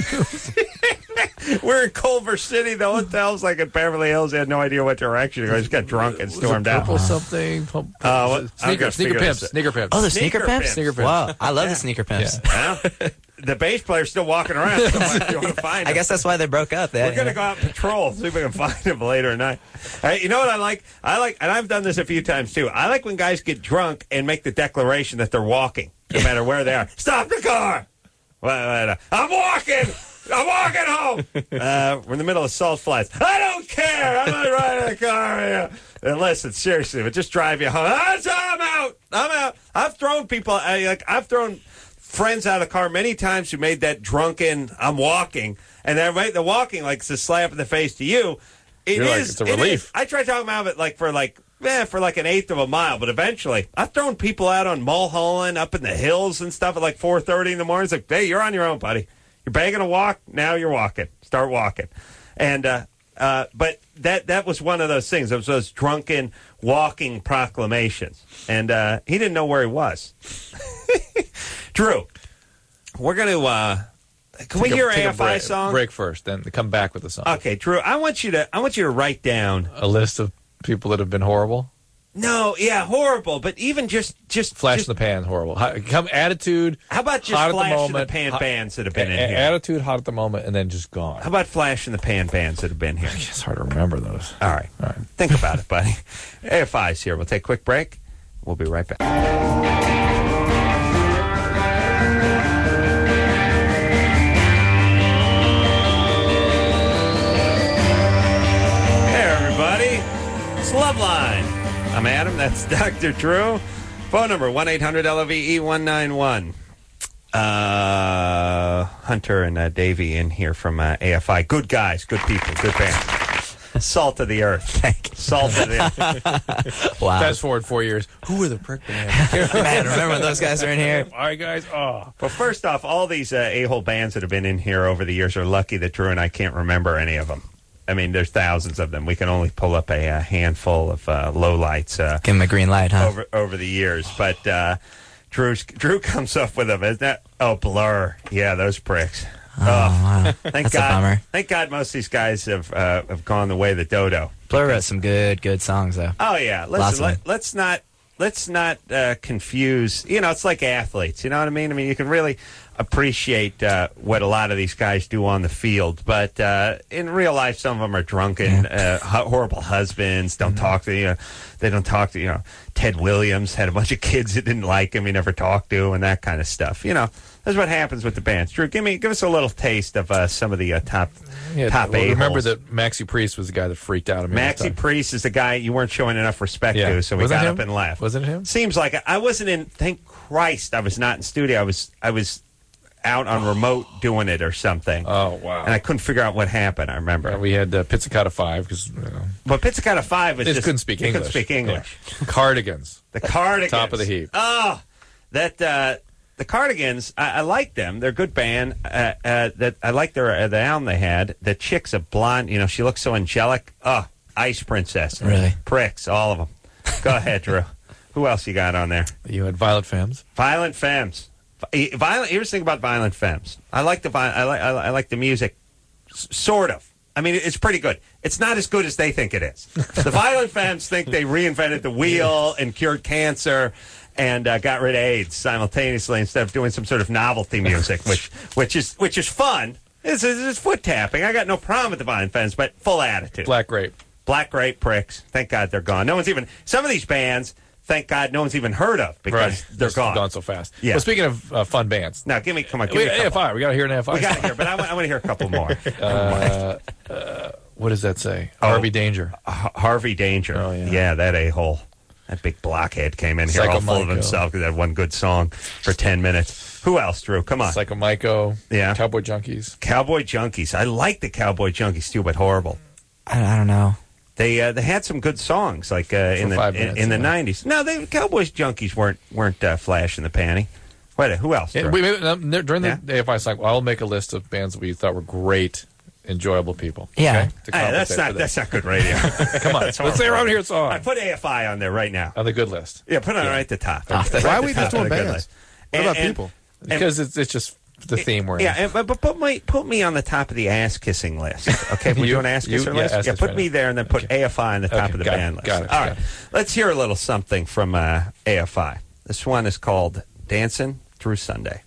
We're in Culver City. The hotel's like in Beverly Hills. He had no idea what direction to go. He just got drunk and Was it stormed out. purple something. Pump, Uh, what- I'm sneaker, gonna sneaker figure pimps. this out. Sneaker pimps. Oh, the Sneaker sneaker pimps? pimps. Sneaker pimps. Wow, I love Yeah. the sneaker pimps. Well, the bass player's still walking around. Somewhere if you want to find I him. guess that's why they broke up. They, We're going to go out and patrol, see if we can find him later tonight. Hey, you know what I like? I like, and I've done this a few times too. I like when guys get drunk and make the declaration that they're walking, no matter where they are. Stop the car! Wait, wait, wait. I'm walking! I'm walking home! Uh, we're in the middle of salt flats. I don't care! I'm not riding the car. Yeah. And listen, seriously, but just drive you home. That's I'm out! I'm out! I've thrown people, I, like, I've thrown friends out of the car many times who made that drunken, I'm walking, and they're, right, they're walking like it's a slap in the face to you. It You're like, is- it's a it relief. is. I try talking them out of it like for like, eh, for like an eighth of a mile, but eventually I've thrown people out on Mulholland up in the hills and stuff at like four thirty in the morning. It's like, hey, you're on your own, buddy. You're begging to walk. Now you're walking. Start walking. And, uh, uh, but that, that was one of those things. It was those drunken walking proclamations. And, uh, he didn't know where he was. Drew, we're going to, uh, can we Take a- hear take A a F I break, song? Break first, then come back with the song. Okay, Drew, I want you to, I want you to write down. A list of people that have been horrible. No, yeah, horrible. But even just, just Flash just, in the pan, horrible. How, come attitude. How about just hot flash at the in the moment, pan hot- bands that have been a- in here? Attitude, hot at the moment, and then just gone. How about flash in the pan bands that have been here? It's hard to remember those. All right, All right. think about it, buddy. A F I's here. We'll take a quick break. We'll be right back. Hey, everybody. It's Loveline. I'm Adam. That's Doctor Drew. Phone number one eight hundred L O V E one nine one. Uh, Hunter and uh, Davey in here from uh, A F I. Good guys, good people, good band. Salt of the earth. Thank you. Salt of the earth. Wow. Fast forward four years. Who are the prick bands? Man, remember when those guys are in here? All right, guys. Oh. Well, first off, all these uh, a-hole bands that have been in here over the years are lucky that Drew and I can't remember any of them. I mean, there's thousands of them. We can only pull up a, a handful of uh, lowlights. Uh, Give him a green light, huh? Over over the years, but uh, Drew's, Drew comes up with them. Isn't that? Oh, Blur. Yeah, those pricks. Oh, wow. Thank That's God. a bummer. Thank God most of these guys have uh, have gone the way of the dodo. Blur wrote some good, good songs, though. Oh yeah, Lots listen. of Let, them. let's not let's not uh, confuse. You know, it's like athletes. You know what I mean? I mean, you can really appreciate uh, what a lot of these guys do on the field, but uh, in real life, some of them are drunken, uh, ho- horrible husbands. Don't Mm-hmm. talk to you. Know, they don't talk to you know. Ted Williams had a bunch of kids that didn't like him. He never talked to, and that kind of stuff. You know, that's what happens with the bands. Drew, give me give us a little taste of uh, some of the uh, top Yeah, top well, A-holes. remember that Maxi Priest was the guy that freaked out at me. last Maxi time. Priest is the guy you weren't showing enough respect Yeah. to, so we Was it got him? up and left. Wasn't it him? Seems like it. I wasn't in. Thank Christ, I was not in studio. I was I was out on remote doing it or something. Oh wow! And I couldn't figure out what happened. I remember. Yeah, we had uh, Pizzicato Five because you know, But Pizzicato Five was they just couldn't speak they English. Couldn't speak English. Yeah. Cardigans. The Cardigans, Top of the heap. Oh, that uh, the Cardigans. I, I like them. They're a good band. Uh, uh, that I like their uh, the album they had. The chick's a blonde. You know, she looks so angelic. Oh, Ice Princess. Really? Pricks, all of them. Go ahead, Drew. Who else you got on there? You had Violent Femmes. Violent Femmes. Vi- Violent. Here's the thing about Violent Femmes. I like the vi- I like I like, I like the music, s- sort of. I mean, it's pretty good. It's not as good as they think it is. The Violent Femmes think they reinvented the wheel and cured cancer and uh, got rid of AIDS simultaneously instead of doing some sort of novelty music, which which is which is fun. It's, it's, it's foot tapping. I got no problem with the Violent Femmes, but full attitude. Black Grape. Black Grape pricks. Thank God they're gone. No one's even. Some of these bands. Thank God no one's even heard of because Right. they're It's gone. gone so fast. Yeah. Well, speaking of uh, fun bands, Now, give me, come on, give we, me a A F couple. I. We got to hear an A F I. We got to hear, but I want, I want to hear a couple more. uh, uh, what does that say? Oh. Harvey Danger. H- Harvey Danger. Oh, yeah. that a-hole. That big blockhead came in here Psycho all full of Myco. himself because that one good song for ten minutes. Who else, Drew? Come on. Psycho Myco. Yeah. Cowboy Junkies. Cowboy Junkies. I like the Cowboy Junkies too, but horrible. I, I don't know. They uh, they had some good songs like uh, in the five in, minutes, in the yeah. nineties. No, they Cowboys Junkies weren't weren't uh, flash in the panty. Wait, who else? Yeah, Drew? we, we, um, during the Yeah. A F I, it's like, well, I'll make a list of bands that we thought were great, enjoyable people. Yeah. Okay? To Hey, that's compensate not for that's that. not good radio. Come on. That's Let's say horrible. around here it's on. I put A F I on there right now. On the good list. Yeah, put it on right at the top. Off the- Right Why at are the we top just of doing the good bands? list. What And- about and- people? Because it's it's just the theme we're in. Yeah, and, but, but put me put me on the top of the ass kissing list. Okay, we You- do an ass you- kisser yeah, list. ass Yeah, kisser, put me right. there and then put A F I on the top Okay, of the got it, band list. got it, All got right, it. let's hear a little something from uh, A F I. This one is called "Dancing Through Sunday."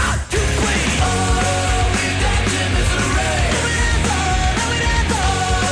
Oh, we dancing misery.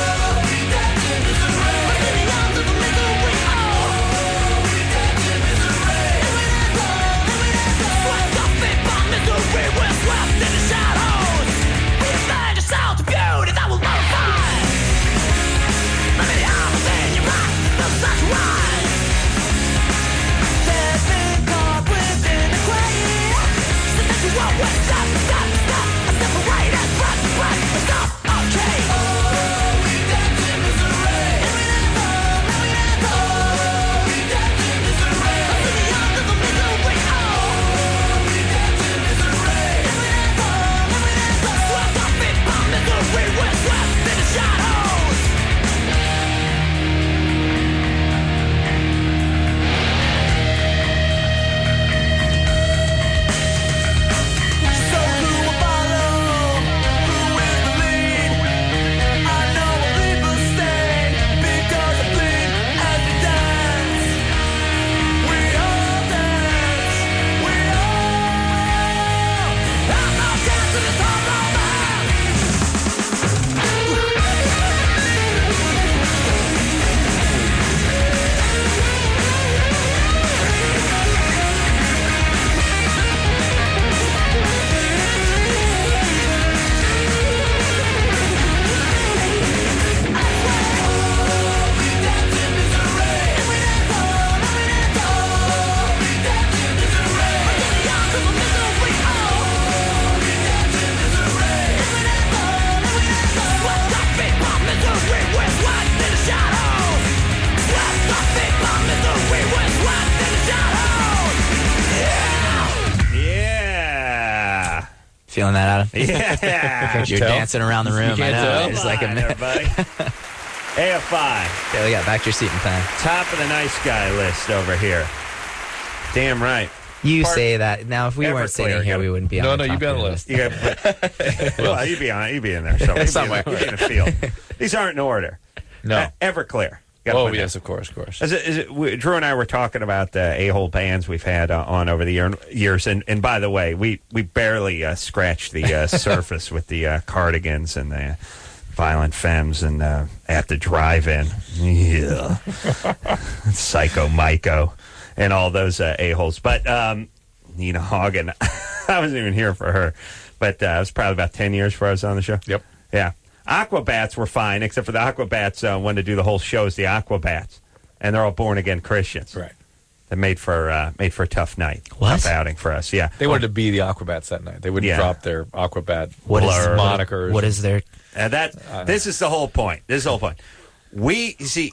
feeling that, Adam? Yeah. You're dancing around the room. You I can't know. tell. It's like a Come on, everybody. A F I. Okay, we got back to your seat in time. Top of the nice guy list over here. Damn right. You Part- say that. Now, if we Everclear, weren't sitting here, yeah. we wouldn't be No, on no, the you'd top be on of the list. You got, well, you'd be on. You'd be in there somewhere. You'd be Somewhere. in, the- you'd be in the field. These aren't in order. No. Uh, Everclear. Gotta Oh, put yes, that. of course, of course. Is it, is it, we, Drew and I were talking about the a-hole bands we've had uh, on over the year, years, and, and by the way, we, we barely uh, scratched the uh, surface with the uh, Cardigans and the Violent Femmes and uh, At the Drive-In, yeah, Psycho Myco, and all those uh, a-holes. But um, Nina Hagen, I wasn't even here for her, but uh, it was probably about ten years before I was on the show. Yep. Yeah. Aquabats were fine, except for the Aquabats uh, wanted to do the whole show as the Aquabats, and they're all born-again Christians. Right. That made for uh, made for a tough night, What? tough outing for us. Yeah, They wanted to be the Aquabats that night. They wouldn't Yeah. drop their Aquabat What is- monikers. What is their... and that this is the whole point. This is the whole point. We you see,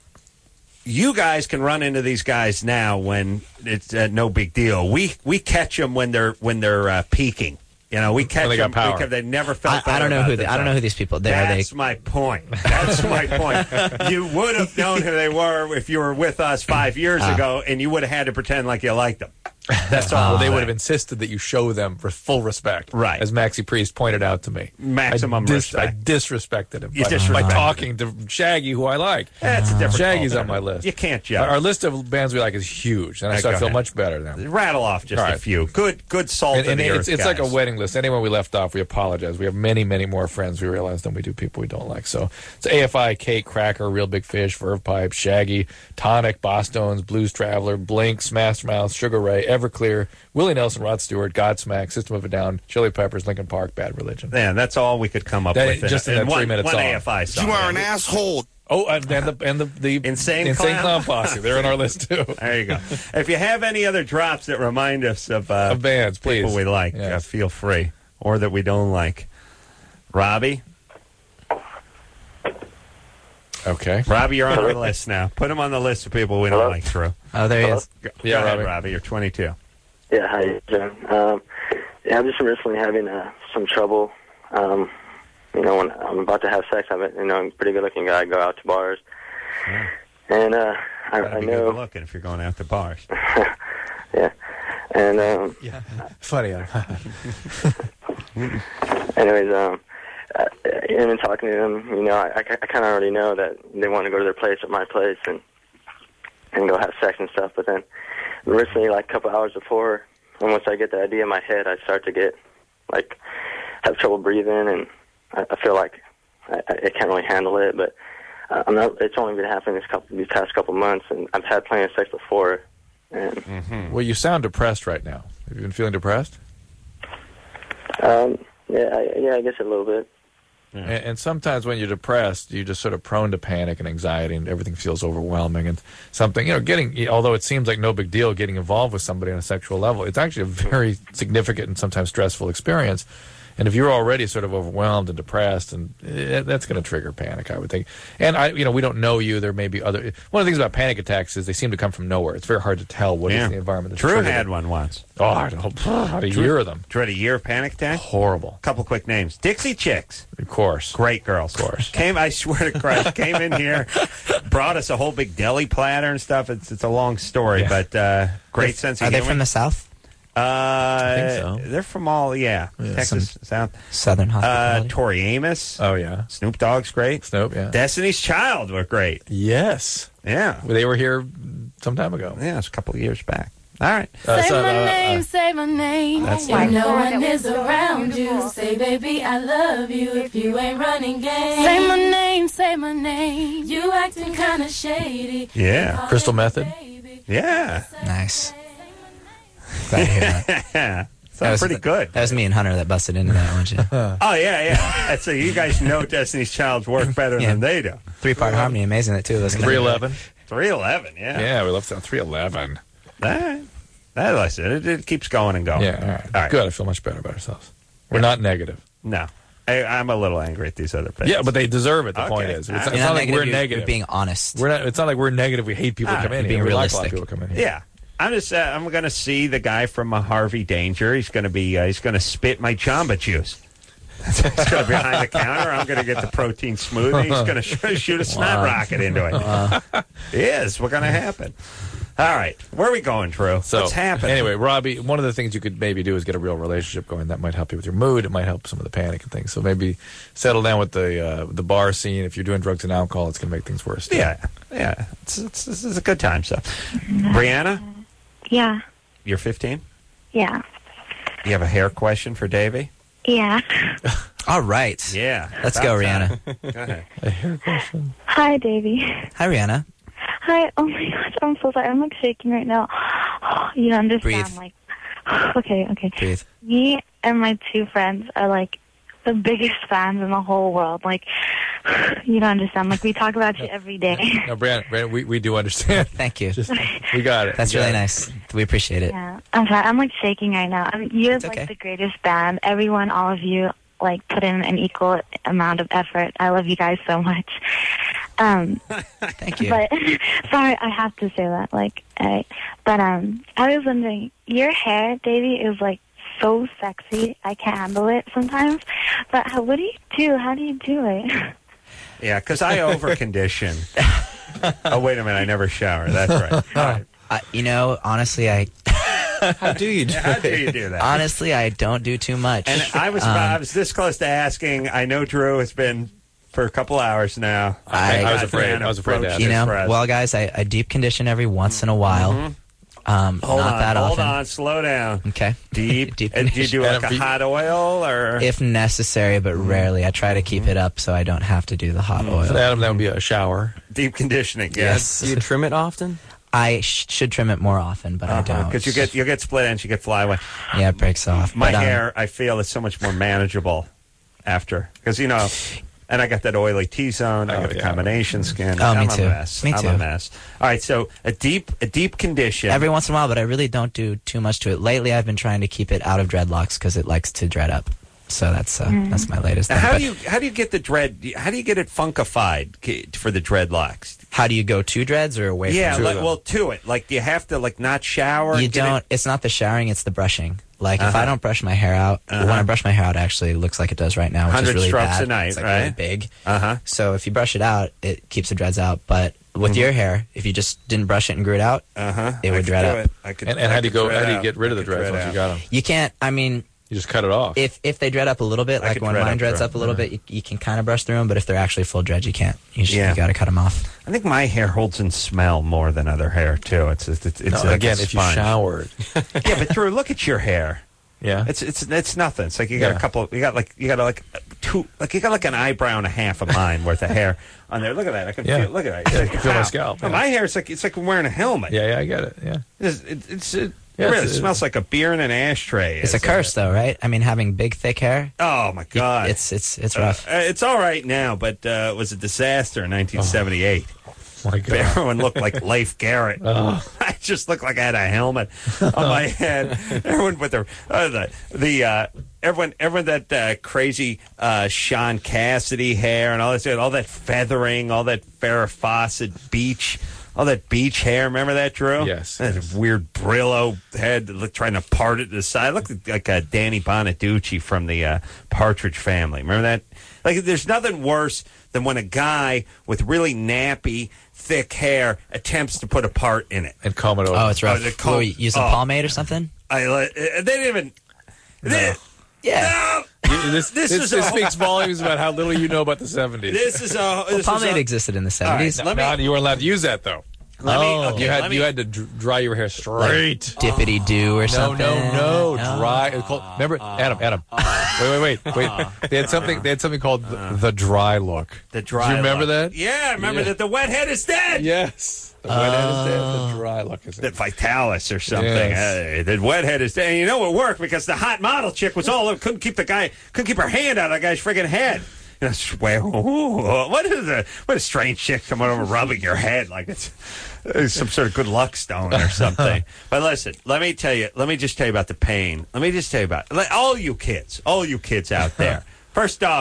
you guys can run into these guys now when it's uh, no big deal. We we catch them when they're when they're uh, peaking. You know, we catch they got them power. because they never felt. I, I better don't know about who they, I don't know who these people. They are. They. That's my point. That's my point. You would have known who they were if you were with us five years Ah. ago, and you would have had to pretend like you liked them. That's all. Well, I'm they would saying. have insisted that you show them for full respect. Right. As Maxie Priest pointed out to me. Maximum I dis- respect. I disrespected him You by, disrespected by him. talking to Shaggy, who I like. That's a different Shaggy's call. on my list. You can't Our, judge. our list of bands we like is huge, and I Right, start go to feel ahead. much better now. Rattle off just All a right. few. Good, good salt And, of and the it's, earth it's like a guys. wedding list. Anyone we left off, we apologize. We have many, many more friends we realize than we do people we don't like. So it's A F I, Cake, Cracker, Real Big Fish, Verve Pipe, Shaggy, Tonic, Bosstones, Blues Traveler, Blink, Smash Mouth, Sugar Ray, Everclear, Willie Nelson, Rod Stewart, Godsmack, System of a Down, Chili Peppers, Linkin Park, Bad Religion. Yeah, that's all we could come up That- with. in- just in that one, three-minute one song. A F I song. You are an Yeah. asshole. Oh, and, and the and the, the Insane Insane Clown? Clown Posse. They're on our list too. There you go. If you have any other drops that remind us of, uh, Of bands, please. people we like, Yes. uh, feel free, or that we don't like. Robbie, Okay. Robbie, you're on our list now. Put him on the list of people we don't Hello? like. Drew. Oh, there he is. Go, Yeah, go ahead, Robbie. Robbie. You're twenty-two. Yeah, hi, John. Um, yeah, I'm just recently having uh, some trouble. Um, you know, when I'm about to have sex, I'm a, you know, I'm a pretty good-looking guy. I go out to bars, Yeah. and uh, I, Gotta I be know. good looking if you're going out to bars. Yeah, and um, Yeah. Funny. anyways, um, uh, and in talking to them, you know, I, I, I kind of already know that they want to go to their place or my place and and go have sex and stuff. But then recently, like a couple hours before, and once I get the idea in my head, I start to get like have trouble breathing, and I, I feel like I, I can't really handle it. But uh, I'm not. It's only been happening this couple these past couple months, and I've had plenty of sex before. And Mm-hmm. Well, you sound depressed right now. Have you been feeling depressed? um, yeah, I, yeah, I guess a little bit. And, and sometimes when you're depressed, you're just sort of prone to panic and anxiety, and everything feels overwhelming. And something, you know, getting, although it seems like no big deal, getting involved with somebody on a sexual level, it's actually a very significant and sometimes stressful experience. And if you're already sort of overwhelmed and depressed, and eh, that's going to trigger panic, I would think. And I, you know, we don't know you. There may be other. One of the things about panic attacks is they seem to come from nowhere. It's very hard to tell what is Yeah. the environment. That's Drew triggered had it. one once. Oh, I don't- had a Drew- year of them. Drew had a year of panic attack. Horrible. Couple quick names: Dixie Chicks. Of course. Great girls. Of course. Came, I swear to Christ, came in here, brought us a whole big deli platter and stuff. It's it's a long story, Yeah. but uh, great sense of Are they humor. from the South? Uh, think so. They're from all, yeah, Yeah, Texas, South. Southern Uh, hospitality. Tori Amos. Oh yeah. Snoop Dogg's great. Snoop. Yeah. Destiny's Child were great. Yes. Yeah. They were here some time ago. Yeah, it's a couple of years back. All right. Uh, Say so, my uh, name, uh, say my name. That's- If no one is around you, say baby I love you. If you ain't running game, say my name, say my name. You acting kinda shady. Yeah. Crystal Method. Yeah. Nice. Glad to hear that. Yeah. That Sounds was pretty good. That was me and Hunter that busted into that, wasn't you? Oh, yeah, yeah. So you guys know Destiny's Child's work better Yeah. than they do. Three-part harmony, amazing that two of us. three eleven. three eleven, yeah. Yeah, we left on three eleven. All right. That, I said, it, it keeps going and going. Yeah, all right. All right. Good. I feel much better about ourselves. We're not negative. No. I, I'm a little angry at these other picks. Yeah, but they deserve it. The Okay. point is, it's, You're it's You're not, not like negative, we're you're, negative. You're being honest. We're not. It's not like we're negative. We hate people Ah, come in. you're being here. We like a lot realistic. of people come in here. Yeah. I'm just. Uh, I'm going to see the guy from uh, Harvey Danger. He's going to be. Uh, he's going to spit my Jamba Juice. He's going to be behind the counter. I'm going to get the protein smoothie. He's going to sh- shoot a snot Wow. rocket into it. Wow. It is. What's going to happen? All right. Where are we going, Drew? So, What's happening? Anyway, Robbie, one of the things you could maybe do is get a real relationship going. That might help you with your mood. It might help some of the panic and things. So maybe settle down with the uh, the bar scene. If you're doing drugs and alcohol, it's going to make things worse. too. Yeah. Yeah. It's, it's, this is a good time. So, Brianna, Yeah. you're fifteen. Yeah. You have a hair question for Davey? Yeah. All right. Yeah. Let's go, About Rihanna. time. Go ahead. A hair question. Hi, Davey. Hi, Rihanna. Hi. Oh my gosh, I'm so sorry. I'm like shaking right now. You don't understand. Breathe. Like, okay, okay. Breathe. Me and my two friends are like the biggest fans in the whole world. Like, you don't understand. Like, we talk about you every day. No, Brandon, Brandon we, we do understand. Thank you. Just, we got it. That's We got really it. nice. We appreciate it. Yeah, I'm sorry. I'm like shaking right now. I mean, you're It's like okay. the greatest band. Everyone, all of you, like put in an equal amount of effort. I love you guys so much. Um, Thank you. But sorry, I have to say that. Like, I, but um, I was wondering, your hair, Davey, is like so sexy. I can't handle it sometimes. But how, what do you do? How do you do it? Yeah, because I over-condition. Oh, wait a minute. I never shower. That's right. All right. Uh, you know, honestly, I. How do you do How do you do that? Honestly, I don't do too much. And I was Um, I was this close to asking. I know Drew has been for a couple hours now. I- I was got afraid. Dan I was afraid to approached ask. You this know, for us. well, guys, I, I deep condition every once in a while. Mhm. Um, hold not on, that hold often. on, slow down. Okay. Deep. Deep Uh, do you condition. do like a hot oil or? If necessary, but rarely. I try to keep it up so I don't have to do the hot oil. For Adam, that would be a shower. Deep conditioning, Yes. yes. Do you trim it often? I sh- should trim it more often, but I don't. Because you get you get split ends, you get flyaway. Yeah, it breaks off. My But, um, hair, I feel, is so much more manageable after because you know. And I got that oily T-zone. I Oh, got a yeah. combination skin. Oh, I'm me a too. mess. Me I'm too. a mess. All right, so a deep, a deep condition. Every once in a while, but I really don't do too much to it. Lately, I've been trying to keep it out of dreadlocks because it likes to dread up. So that's uh, Mm. that's my latest Now, thing. how But do you how do you get the dread? How do you get it funkified ki- for the dreadlocks? how do you go to dreads or away Yeah, from like, them? well, to it. Like, do you have to like not shower? You and get don't. It? It's not the showering; it's the brushing. Like if Uh-huh. I don't brush my hair out, Uh-huh. when I brush my hair out, it actually looks like it does right now, which is Hundred really strokes bad. a night, it's like right? really big. Uh huh. So if you brush it out, it keeps the dreads out. But with Mhm. your hair, if you just didn't brush it and grew it out, Uh huh. it would dread up. I could, And, and I how do you could go? dread How do you out. get rid of I the could dreads dread once you out. got them? You can't. I mean, You just cut it off. if if they dread up a little bit, I like could when dread mine up, dreads bro. up a little bit, you, you can kind of brush through them. But if they're actually full dreads, you can't. You, just, Yeah. you got to cut them off. I think my hair holds in smell more than other hair too. It's it's, it's, it's No, like again, a if you sponge. showered. Yeah, but Drew, look at your hair. Yeah. It's it's it's nothing. It's like you got Yeah. a couple. You got like you got like two. Like you got like an eyebrow and a half of mine worth of hair on there. Look at that. I can Yeah. feel. Look at that. It's Yeah, like, you can feel my wow. scalp, No, yeah. my hair is like it's like wearing a helmet. Yeah, yeah, I get it. Yeah. It's it, it's it, Yeah, really it's- it smells like a beer in an ashtray. It's a curse, though, right? I mean, having big, thick hair. Oh my god, It's it's it's rough. Uh, it's all right now, but uh, it was a disaster in nineteen seventy-eight. My God. Everyone looked like Leif Garrett. Oh. I just looked like I had a helmet on my head. Everyone with their uh, the the uh, everyone everyone that uh, crazy uh, Sean Cassidy hair and all this, all that feathering, all that Farrah Fawcett beach. All that beach hair, remember that, Drew? Yes, That yes. weird Brillo head that looked, trying to part it to the side. Looked like uh, Danny Bonaducci from the uh, Partridge Family. Remember that? Like, there's nothing worse than when a guy with really nappy, thick hair attempts to put a part in it. And comb it over. Oh, it's rough. Oh, they call- What, you using oh. pomade or something? I uh, they didn't even. They, Yeah. You- this This this, is this a- speaks volumes about how little you know about the seventies. this is a. Well, This is pomade a, existed in the All right, seventies. let me- Now, you weren't allowed to use that though. Let me. Oh. Okay, You had let me, you had to dr- dry your hair straight. Dippity doo or No, something. no, no, dry. It's called, remember, Adam, Adam. Wait, wait, wait, wait. They had something. They had something called the, the dry look. the dry. Do you remember look. that? Yeah, I remember Yeah. that. The wet head is dead. Yes. The wet head is dead. The dry look is The it. Vitalis or something. Yes. Hey, the wet head is dead. And you know it worked because the hot model chick was all couldn't keep the guy couldn't keep her hand out of the guy's friggin' head. You know, swear, ooh, what is a what a strange chick coming over rubbing your head like it's, it's some sort of good luck stone or something. But listen, let me tell you. Let me just tell you about the pain. Let me just tell you about let, all you kids, all you kids out there. First off,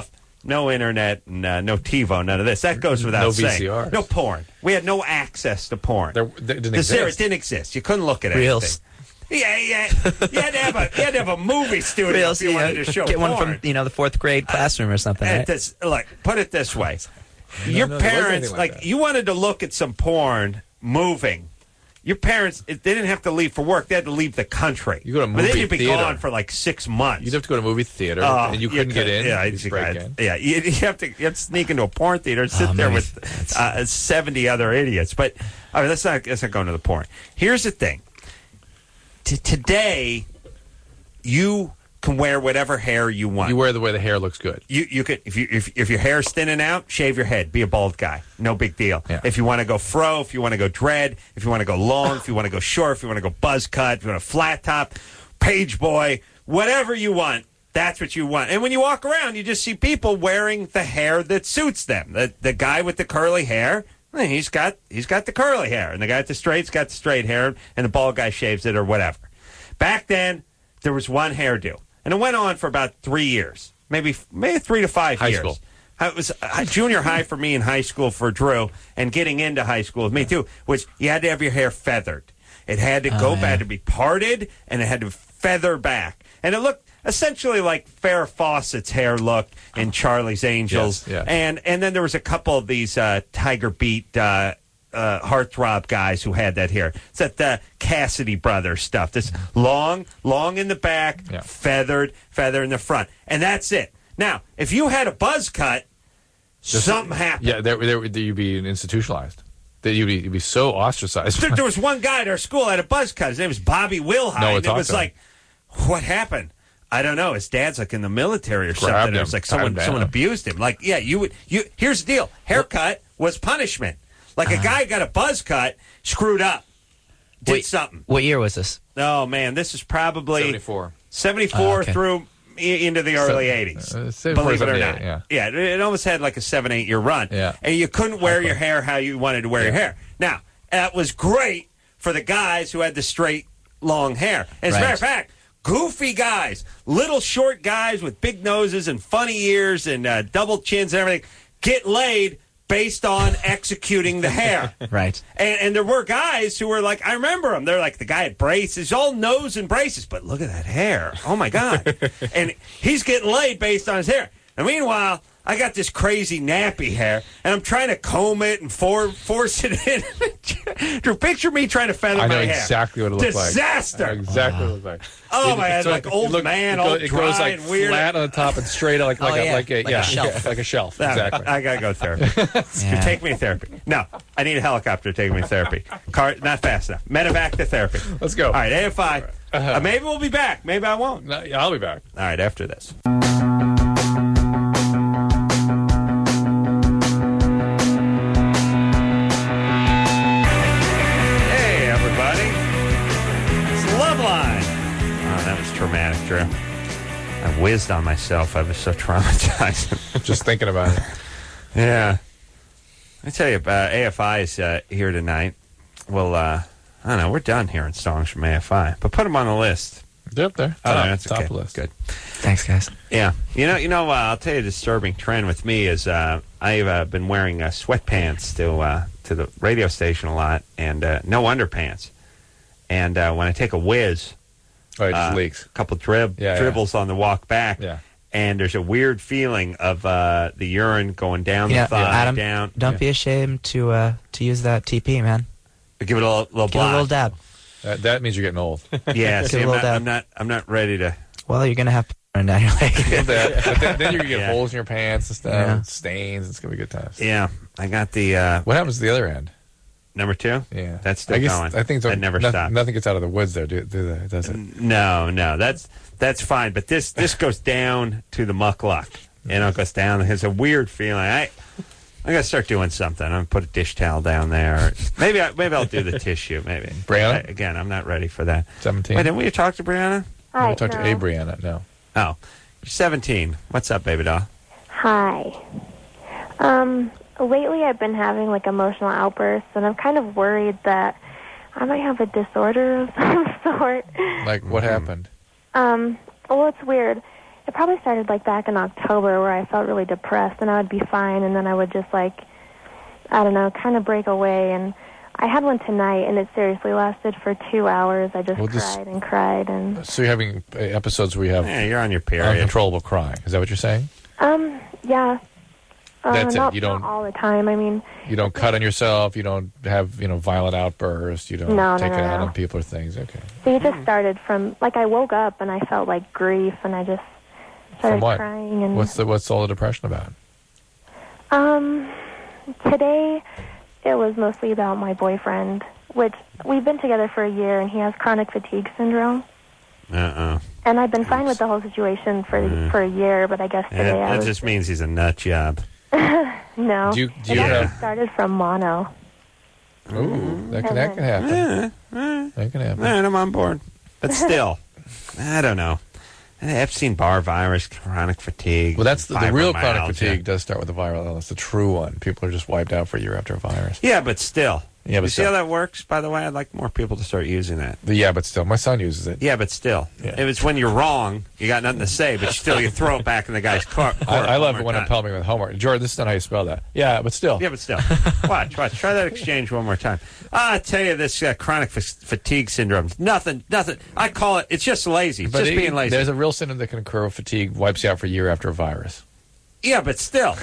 no internet, and, uh, no TiVo, none of this. That goes without No saying. V C Rs. No porn. We had no access to porn. There, there didn't the zero, exist. it didn't exist. You couldn't look at Reels. anything. Yeah, yeah. You had to have a, you had to have a movie studio Reels, if you yeah. wanted to show Get one porn. from you know the fourth grade classroom or something. Uh, Right? this, look, put it this way. Your no, there wasn't parents, anything like, like that. you wanted to look at some porn moving. Your parents, they didn't have to leave for work. They had to leave the country. You go to a But then movie you'd be theater. gone for like six months. You'd have to go to a movie theater, Oh, and you couldn't could- get in. Yeah, you you just break got- in. yeah. You, you have to you have to sneak into a porn theater and sit Oh, there maybe with uh, seventy other idiots. But all right, let's not let's not go into the porn. Here's the thing. T- today, you can wear whatever hair you want. You wear the way the hair looks good. You you could if you if if your hair's thinning out, shave your head. Be a bald guy. No big deal. Yeah. If you want to go fro, if you want to go dread, if you want to go long, if you want to go short, if you want to go buzz cut, if you want a flat top, page boy, whatever you want, that's what you want. And when you walk around, you just see people wearing the hair that suits them. The the guy with the curly hair, eh, he's got he's got the curly hair, and the guy with the straight's got the straight hair, and the bald guy shaves it or whatever. Back then, there was one hairdo. And it went on for about three years, maybe maybe three to five High years. school. It was uh, junior high for me in high school for Drew, and getting into high school with me too, which you had to have your hair feathered. It had to go Oh, back, yeah. had to be parted, and it had to feather back. And it looked essentially like Farrah Fawcett's hair looked in Charlie's Angels. Yes, yes. And and then there was a couple of these uh, Tiger Beat uh, uh, heartthrob guys who had that hair. It's that uh, Cassidy Brothers stuff. This long, long in the back, Yeah. feathered, feather in the front. And that's it. Now, if you had a buzz cut, Just- something happened. Yeah, there, there, there you'd be institutionalized. That you'd be, you'd be so ostracized. There, there was one guy at our school that had a buzz cut. His name was Bobby Wilhite. No one and it talked was to him. like, what happened? I don't know. His dad's like in the military or Grabbed something. It him, was like tied someone him down. someone abused him. Like, yeah, you would. You here's the deal. Haircut was punishment. Like a guy got a buzz cut, screwed up, did Wait, something. What year was this? Oh man, this is probably seventy-four. seventy-four Oh, okay. through i- into the early eighties. uh, seventy-four, believe it or seventy-eight, not. yeah. it, it almost had like a seven, eight year run. Yeah. And you couldn't wear your hair how you wanted to wear your hair. Now, that was great for the guys who had the straight, long hair. As a matter of Right. fact, goofy guys, little short guys with big noses and funny ears and uh, double chins and everything get laid based on executing the hair. Right. And, and there were guys who were like, I remember them. They're like, the guy had braces, all nose and braces, but look at that hair. Oh my God. And he's getting laid based on his hair. And meanwhile, I got this crazy nappy hair, and I'm trying to comb it and for, force it in. Drew, picture me trying to feather I know my hair. exactly what it looks like. Disaster. I know exactly what it looks like. Oh, It- my God, so like it- old it look- man, it all goes, it dry goes like and weird. flat on the top and straight, like like, Oh, a, yeah, like a like a yeah, shelf. like a shelf. No, Exactly. I gotta go to therapy. Yeah. Take me to therapy. No, I need a helicopter to take me to therapy. Car, not fast enough. Medevac to therapy. Let's go. All right, A F I. Uh, maybe we'll be back. Maybe I won't. No, yeah, I'll be back. All right, after this. Hey, everybody. It's Loveline. Oh, that was traumatic, Drew. I whizzed on myself. I was so traumatized. Just thinking about it. Yeah. I tell you, uh, A F I is uh, here tonight. Well, uh, I don't know. We're done hearing songs from A F I, but put them on the list. They're up there. Oh, Top, that's top okay. of the list. Good. Thanks, guys. Yeah. You know, you know. Uh, I'll tell you a disturbing trend with me is uh, I've uh, been wearing uh, sweatpants to uh, to the radio station a lot, and uh, no underpants. And uh, when I take a whiz, Oh, it just uh, leaks. a couple drib Yeah, yeah. dribbles on the walk back. Yeah. And there's a weird feeling of uh, the urine going down Yeah, the thigh, Adam, down. don't Yeah. be ashamed to uh, to use that T P, man. Give it a little, little Give it a little blast. dab. That, that means you're getting old. Yeah, Give see, it a I'm little not, dab. I'm not. I'm not ready to. Well, you're gonna have to run down your leg. that, but then, then you're gonna get Yeah. holes in your pants and stuff, Yeah. and stains. It's gonna be good times. Yeah, I got the uh, What happens to the other end? number two. Yeah, That's still I guess, going. I think that never nothing, stopped. Nothing gets out of the woods there, do, do they? Does it? No, no, that's that's fine. But this this goes down to the muckluck. You know, it goes down. It's a weird feeling. I I gotta start doing something. I'm gonna put a dish towel down there. Maybe I, maybe I'll do the tissue. Maybe. Brianna? I, again, I'm not ready for that. Seventeen. Wait, didn't we talk to Brianna? Hi, we talked no. to a Brianna. No. Oh, you're seventeen. What's up, baby doll? Hi. Um, lately I've been having like emotional outbursts, and I'm kind of worried that I might have a disorder of some sort. Like what happened? Um, well, it's weird. it probably started like back in October where I felt really depressed and I would be fine and then I would just like, I don't know, kind of break away. And I had one tonight and it seriously lasted for two hours. I just Well, this- cried and cried and, So you're having uh, episodes where you have Yeah, you're on your period. uncontrollable crying. Is that what you're saying? um, yeah. Uh, That's it. not, You don't- not all the time. I mean, You don't cut on yourself. You don't have you know violent outbursts. You don't No, no, take no, it out no. on people or things. Okay. see, it just started from, like I woke up and I felt like grief and I just started From what? crying. And What's the what's all the depression about? Um, today it was mostly about my boyfriend, which we've been together for a year, and he has chronic fatigue syndrome. Uh-uh. And I've been fine with the whole situation for Mm. for a year, but I guess Yeah, today I that was just means he's a nut job. no. Do you- do it you actually have- started from mono. Ooh, that can that can happen. That can happen. All right, I'm on board. But still, I don't know. Epstein-Barr virus, chronic fatigue. Well, that's the, the real chronic fibromyalgia. fatigue does start with a viral illness. The true one. People are just wiped out for a year after a virus. Yeah, but still. Yeah, but you see still. how that works, by the way? I'd like more people to start using that. The yeah, but still. My son uses it. Yeah, but still. If it's when you're wrong, you got nothing to say, but still you throw it back in the guy's car. I, I love it one when more I'm time. helping with homework. Jordan, this is not how you spell that. Yeah, but still. Yeah, but still. Watch, watch. Try that exchange one more time. I tell you, this uh, chronic f- fatigue syndrome, nothing, nothing. I call it, it's just lazy. It's But just it- being lazy. There's a real symptom that can occur with fatigue, wipes you out for a year after a virus. Yeah, but still.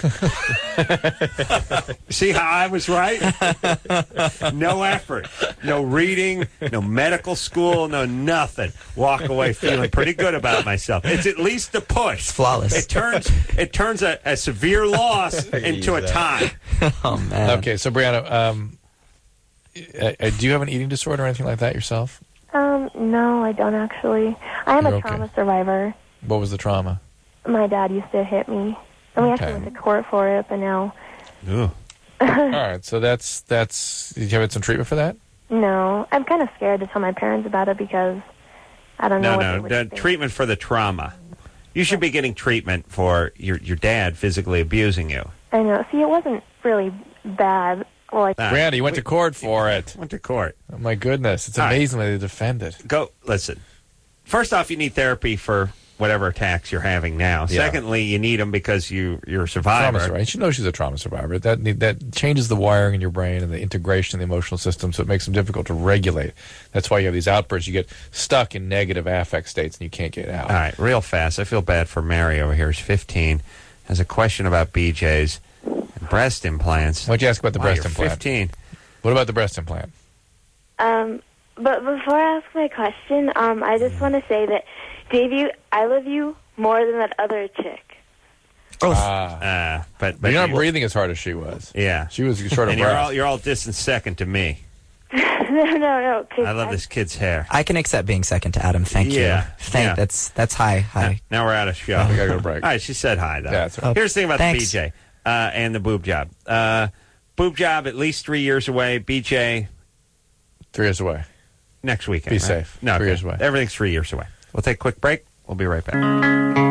See how I was right? No effort, no reading, no medical school, no nothing. Walk away feeling pretty good about myself. It's at least a push. It's flawless. It turns it turns a, a severe loss into a tie. Oh man. Okay, so Brianna, um, uh, uh, do you have an eating disorder or anything like that yourself? Um, no, I don't actually. I am You're a okay. trauma survivor. What was the trauma? My dad used to hit me, and we Okay. actually went to court for it, but now, Ooh. All right, so that's that's. Did you have some treatment for that? no. I'm kind of scared to tell my parents about it because I don't know No, what no, they would no think. treatment for the trauma. You should be getting treatment for your your dad physically abusing you. I know. See, it wasn't really bad. Well, like, Brianna, you went to court for it. Went to court. Oh my goodness, it's All right. amazing that they defend it. Go listen. First off, you need therapy for whatever attacks you're having now. Yeah. Secondly, you need them because you you're a survivor. Trauma survivor. She knows she's a trauma survivor. That need- that changes the wiring in your brain and the integration of the emotional system, so it makes them difficult to regulate. That's why you have these outbursts. You get stuck in negative affect states and you can't get out. All right, real fast. I feel bad for Mary over here. She's fifteen. Has a question about B Js and breast implants. Why'd you ask about the Wow, breast you're implant? fifteen. What about the breast implant? Um, but before I ask my question, um, I just want to say that, Davey, I love you more than that other chick. Oh, Uh, but, but you're not you- breathing as hard as she was. Yeah, she was short of and you're breath. all you're all distant second to me. no, no, no. 'cause I love this kid's hair. I can accept being second to Adam. Thank Yeah, you. Thank yeah. that's that's high. High. Now we're out of show. We gotta go to break. All right, she said hi, though. Yeah, that's right. Here's the thing about Thanks. the B J uh, and the boob job. Uh, boob job, at least three years away. B J, three years away. Next weekend. Be right? safe. No, Three okay. years away. Everything's three years away. We'll take a quick break. We'll be right back.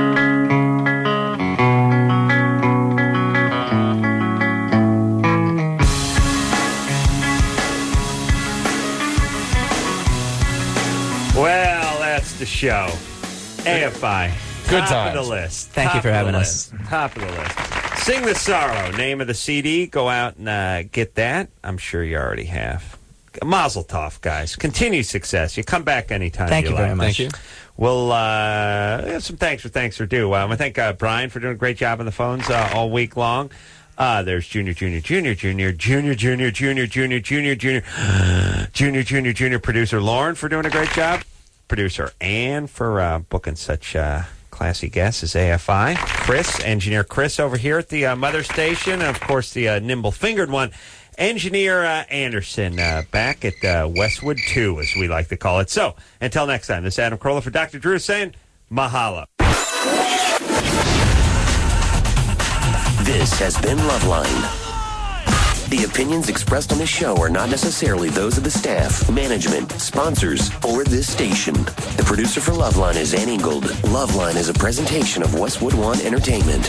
Well, that's the show. A F I. Good top times. of the list. Thank you Top for of having the us. list. Top of the list. Sing the Sorrow, name of the C D. Go out and uh, get that. I'm sure you already have. Mazel tov, guys. Continued success. You come back anytime Thank you you very like. much. Thank you. Well, uh, some thanks for thanks for due. Uh, I want to thank uh, Brian for doing a great job on the phones uh, all week long. Uh, there's Junior, Junior, Junior, Junior, Junior, Junior, Junior, Junior, Junior, Junior, Junior, Junior, Junior, producer Lauren for doing a great job. Producer Ann for uh, booking such uh, classy guests as A F I. Chris, engineer Chris over here at the uh, Mother Station. And, of course, the uh, nimble-fingered one. Engineer uh, Anderson uh, back at uh, Westwood two, as we like to call it. So, until next time, this is Adam Carolla for Doctor Drew saying mahalo. This has been Loveline. The opinions expressed on this show are not necessarily those of the staff, management, sponsors, or this station. The producer for Loveline is Ann Ingold. Loveline is a presentation of Westwood One Entertainment.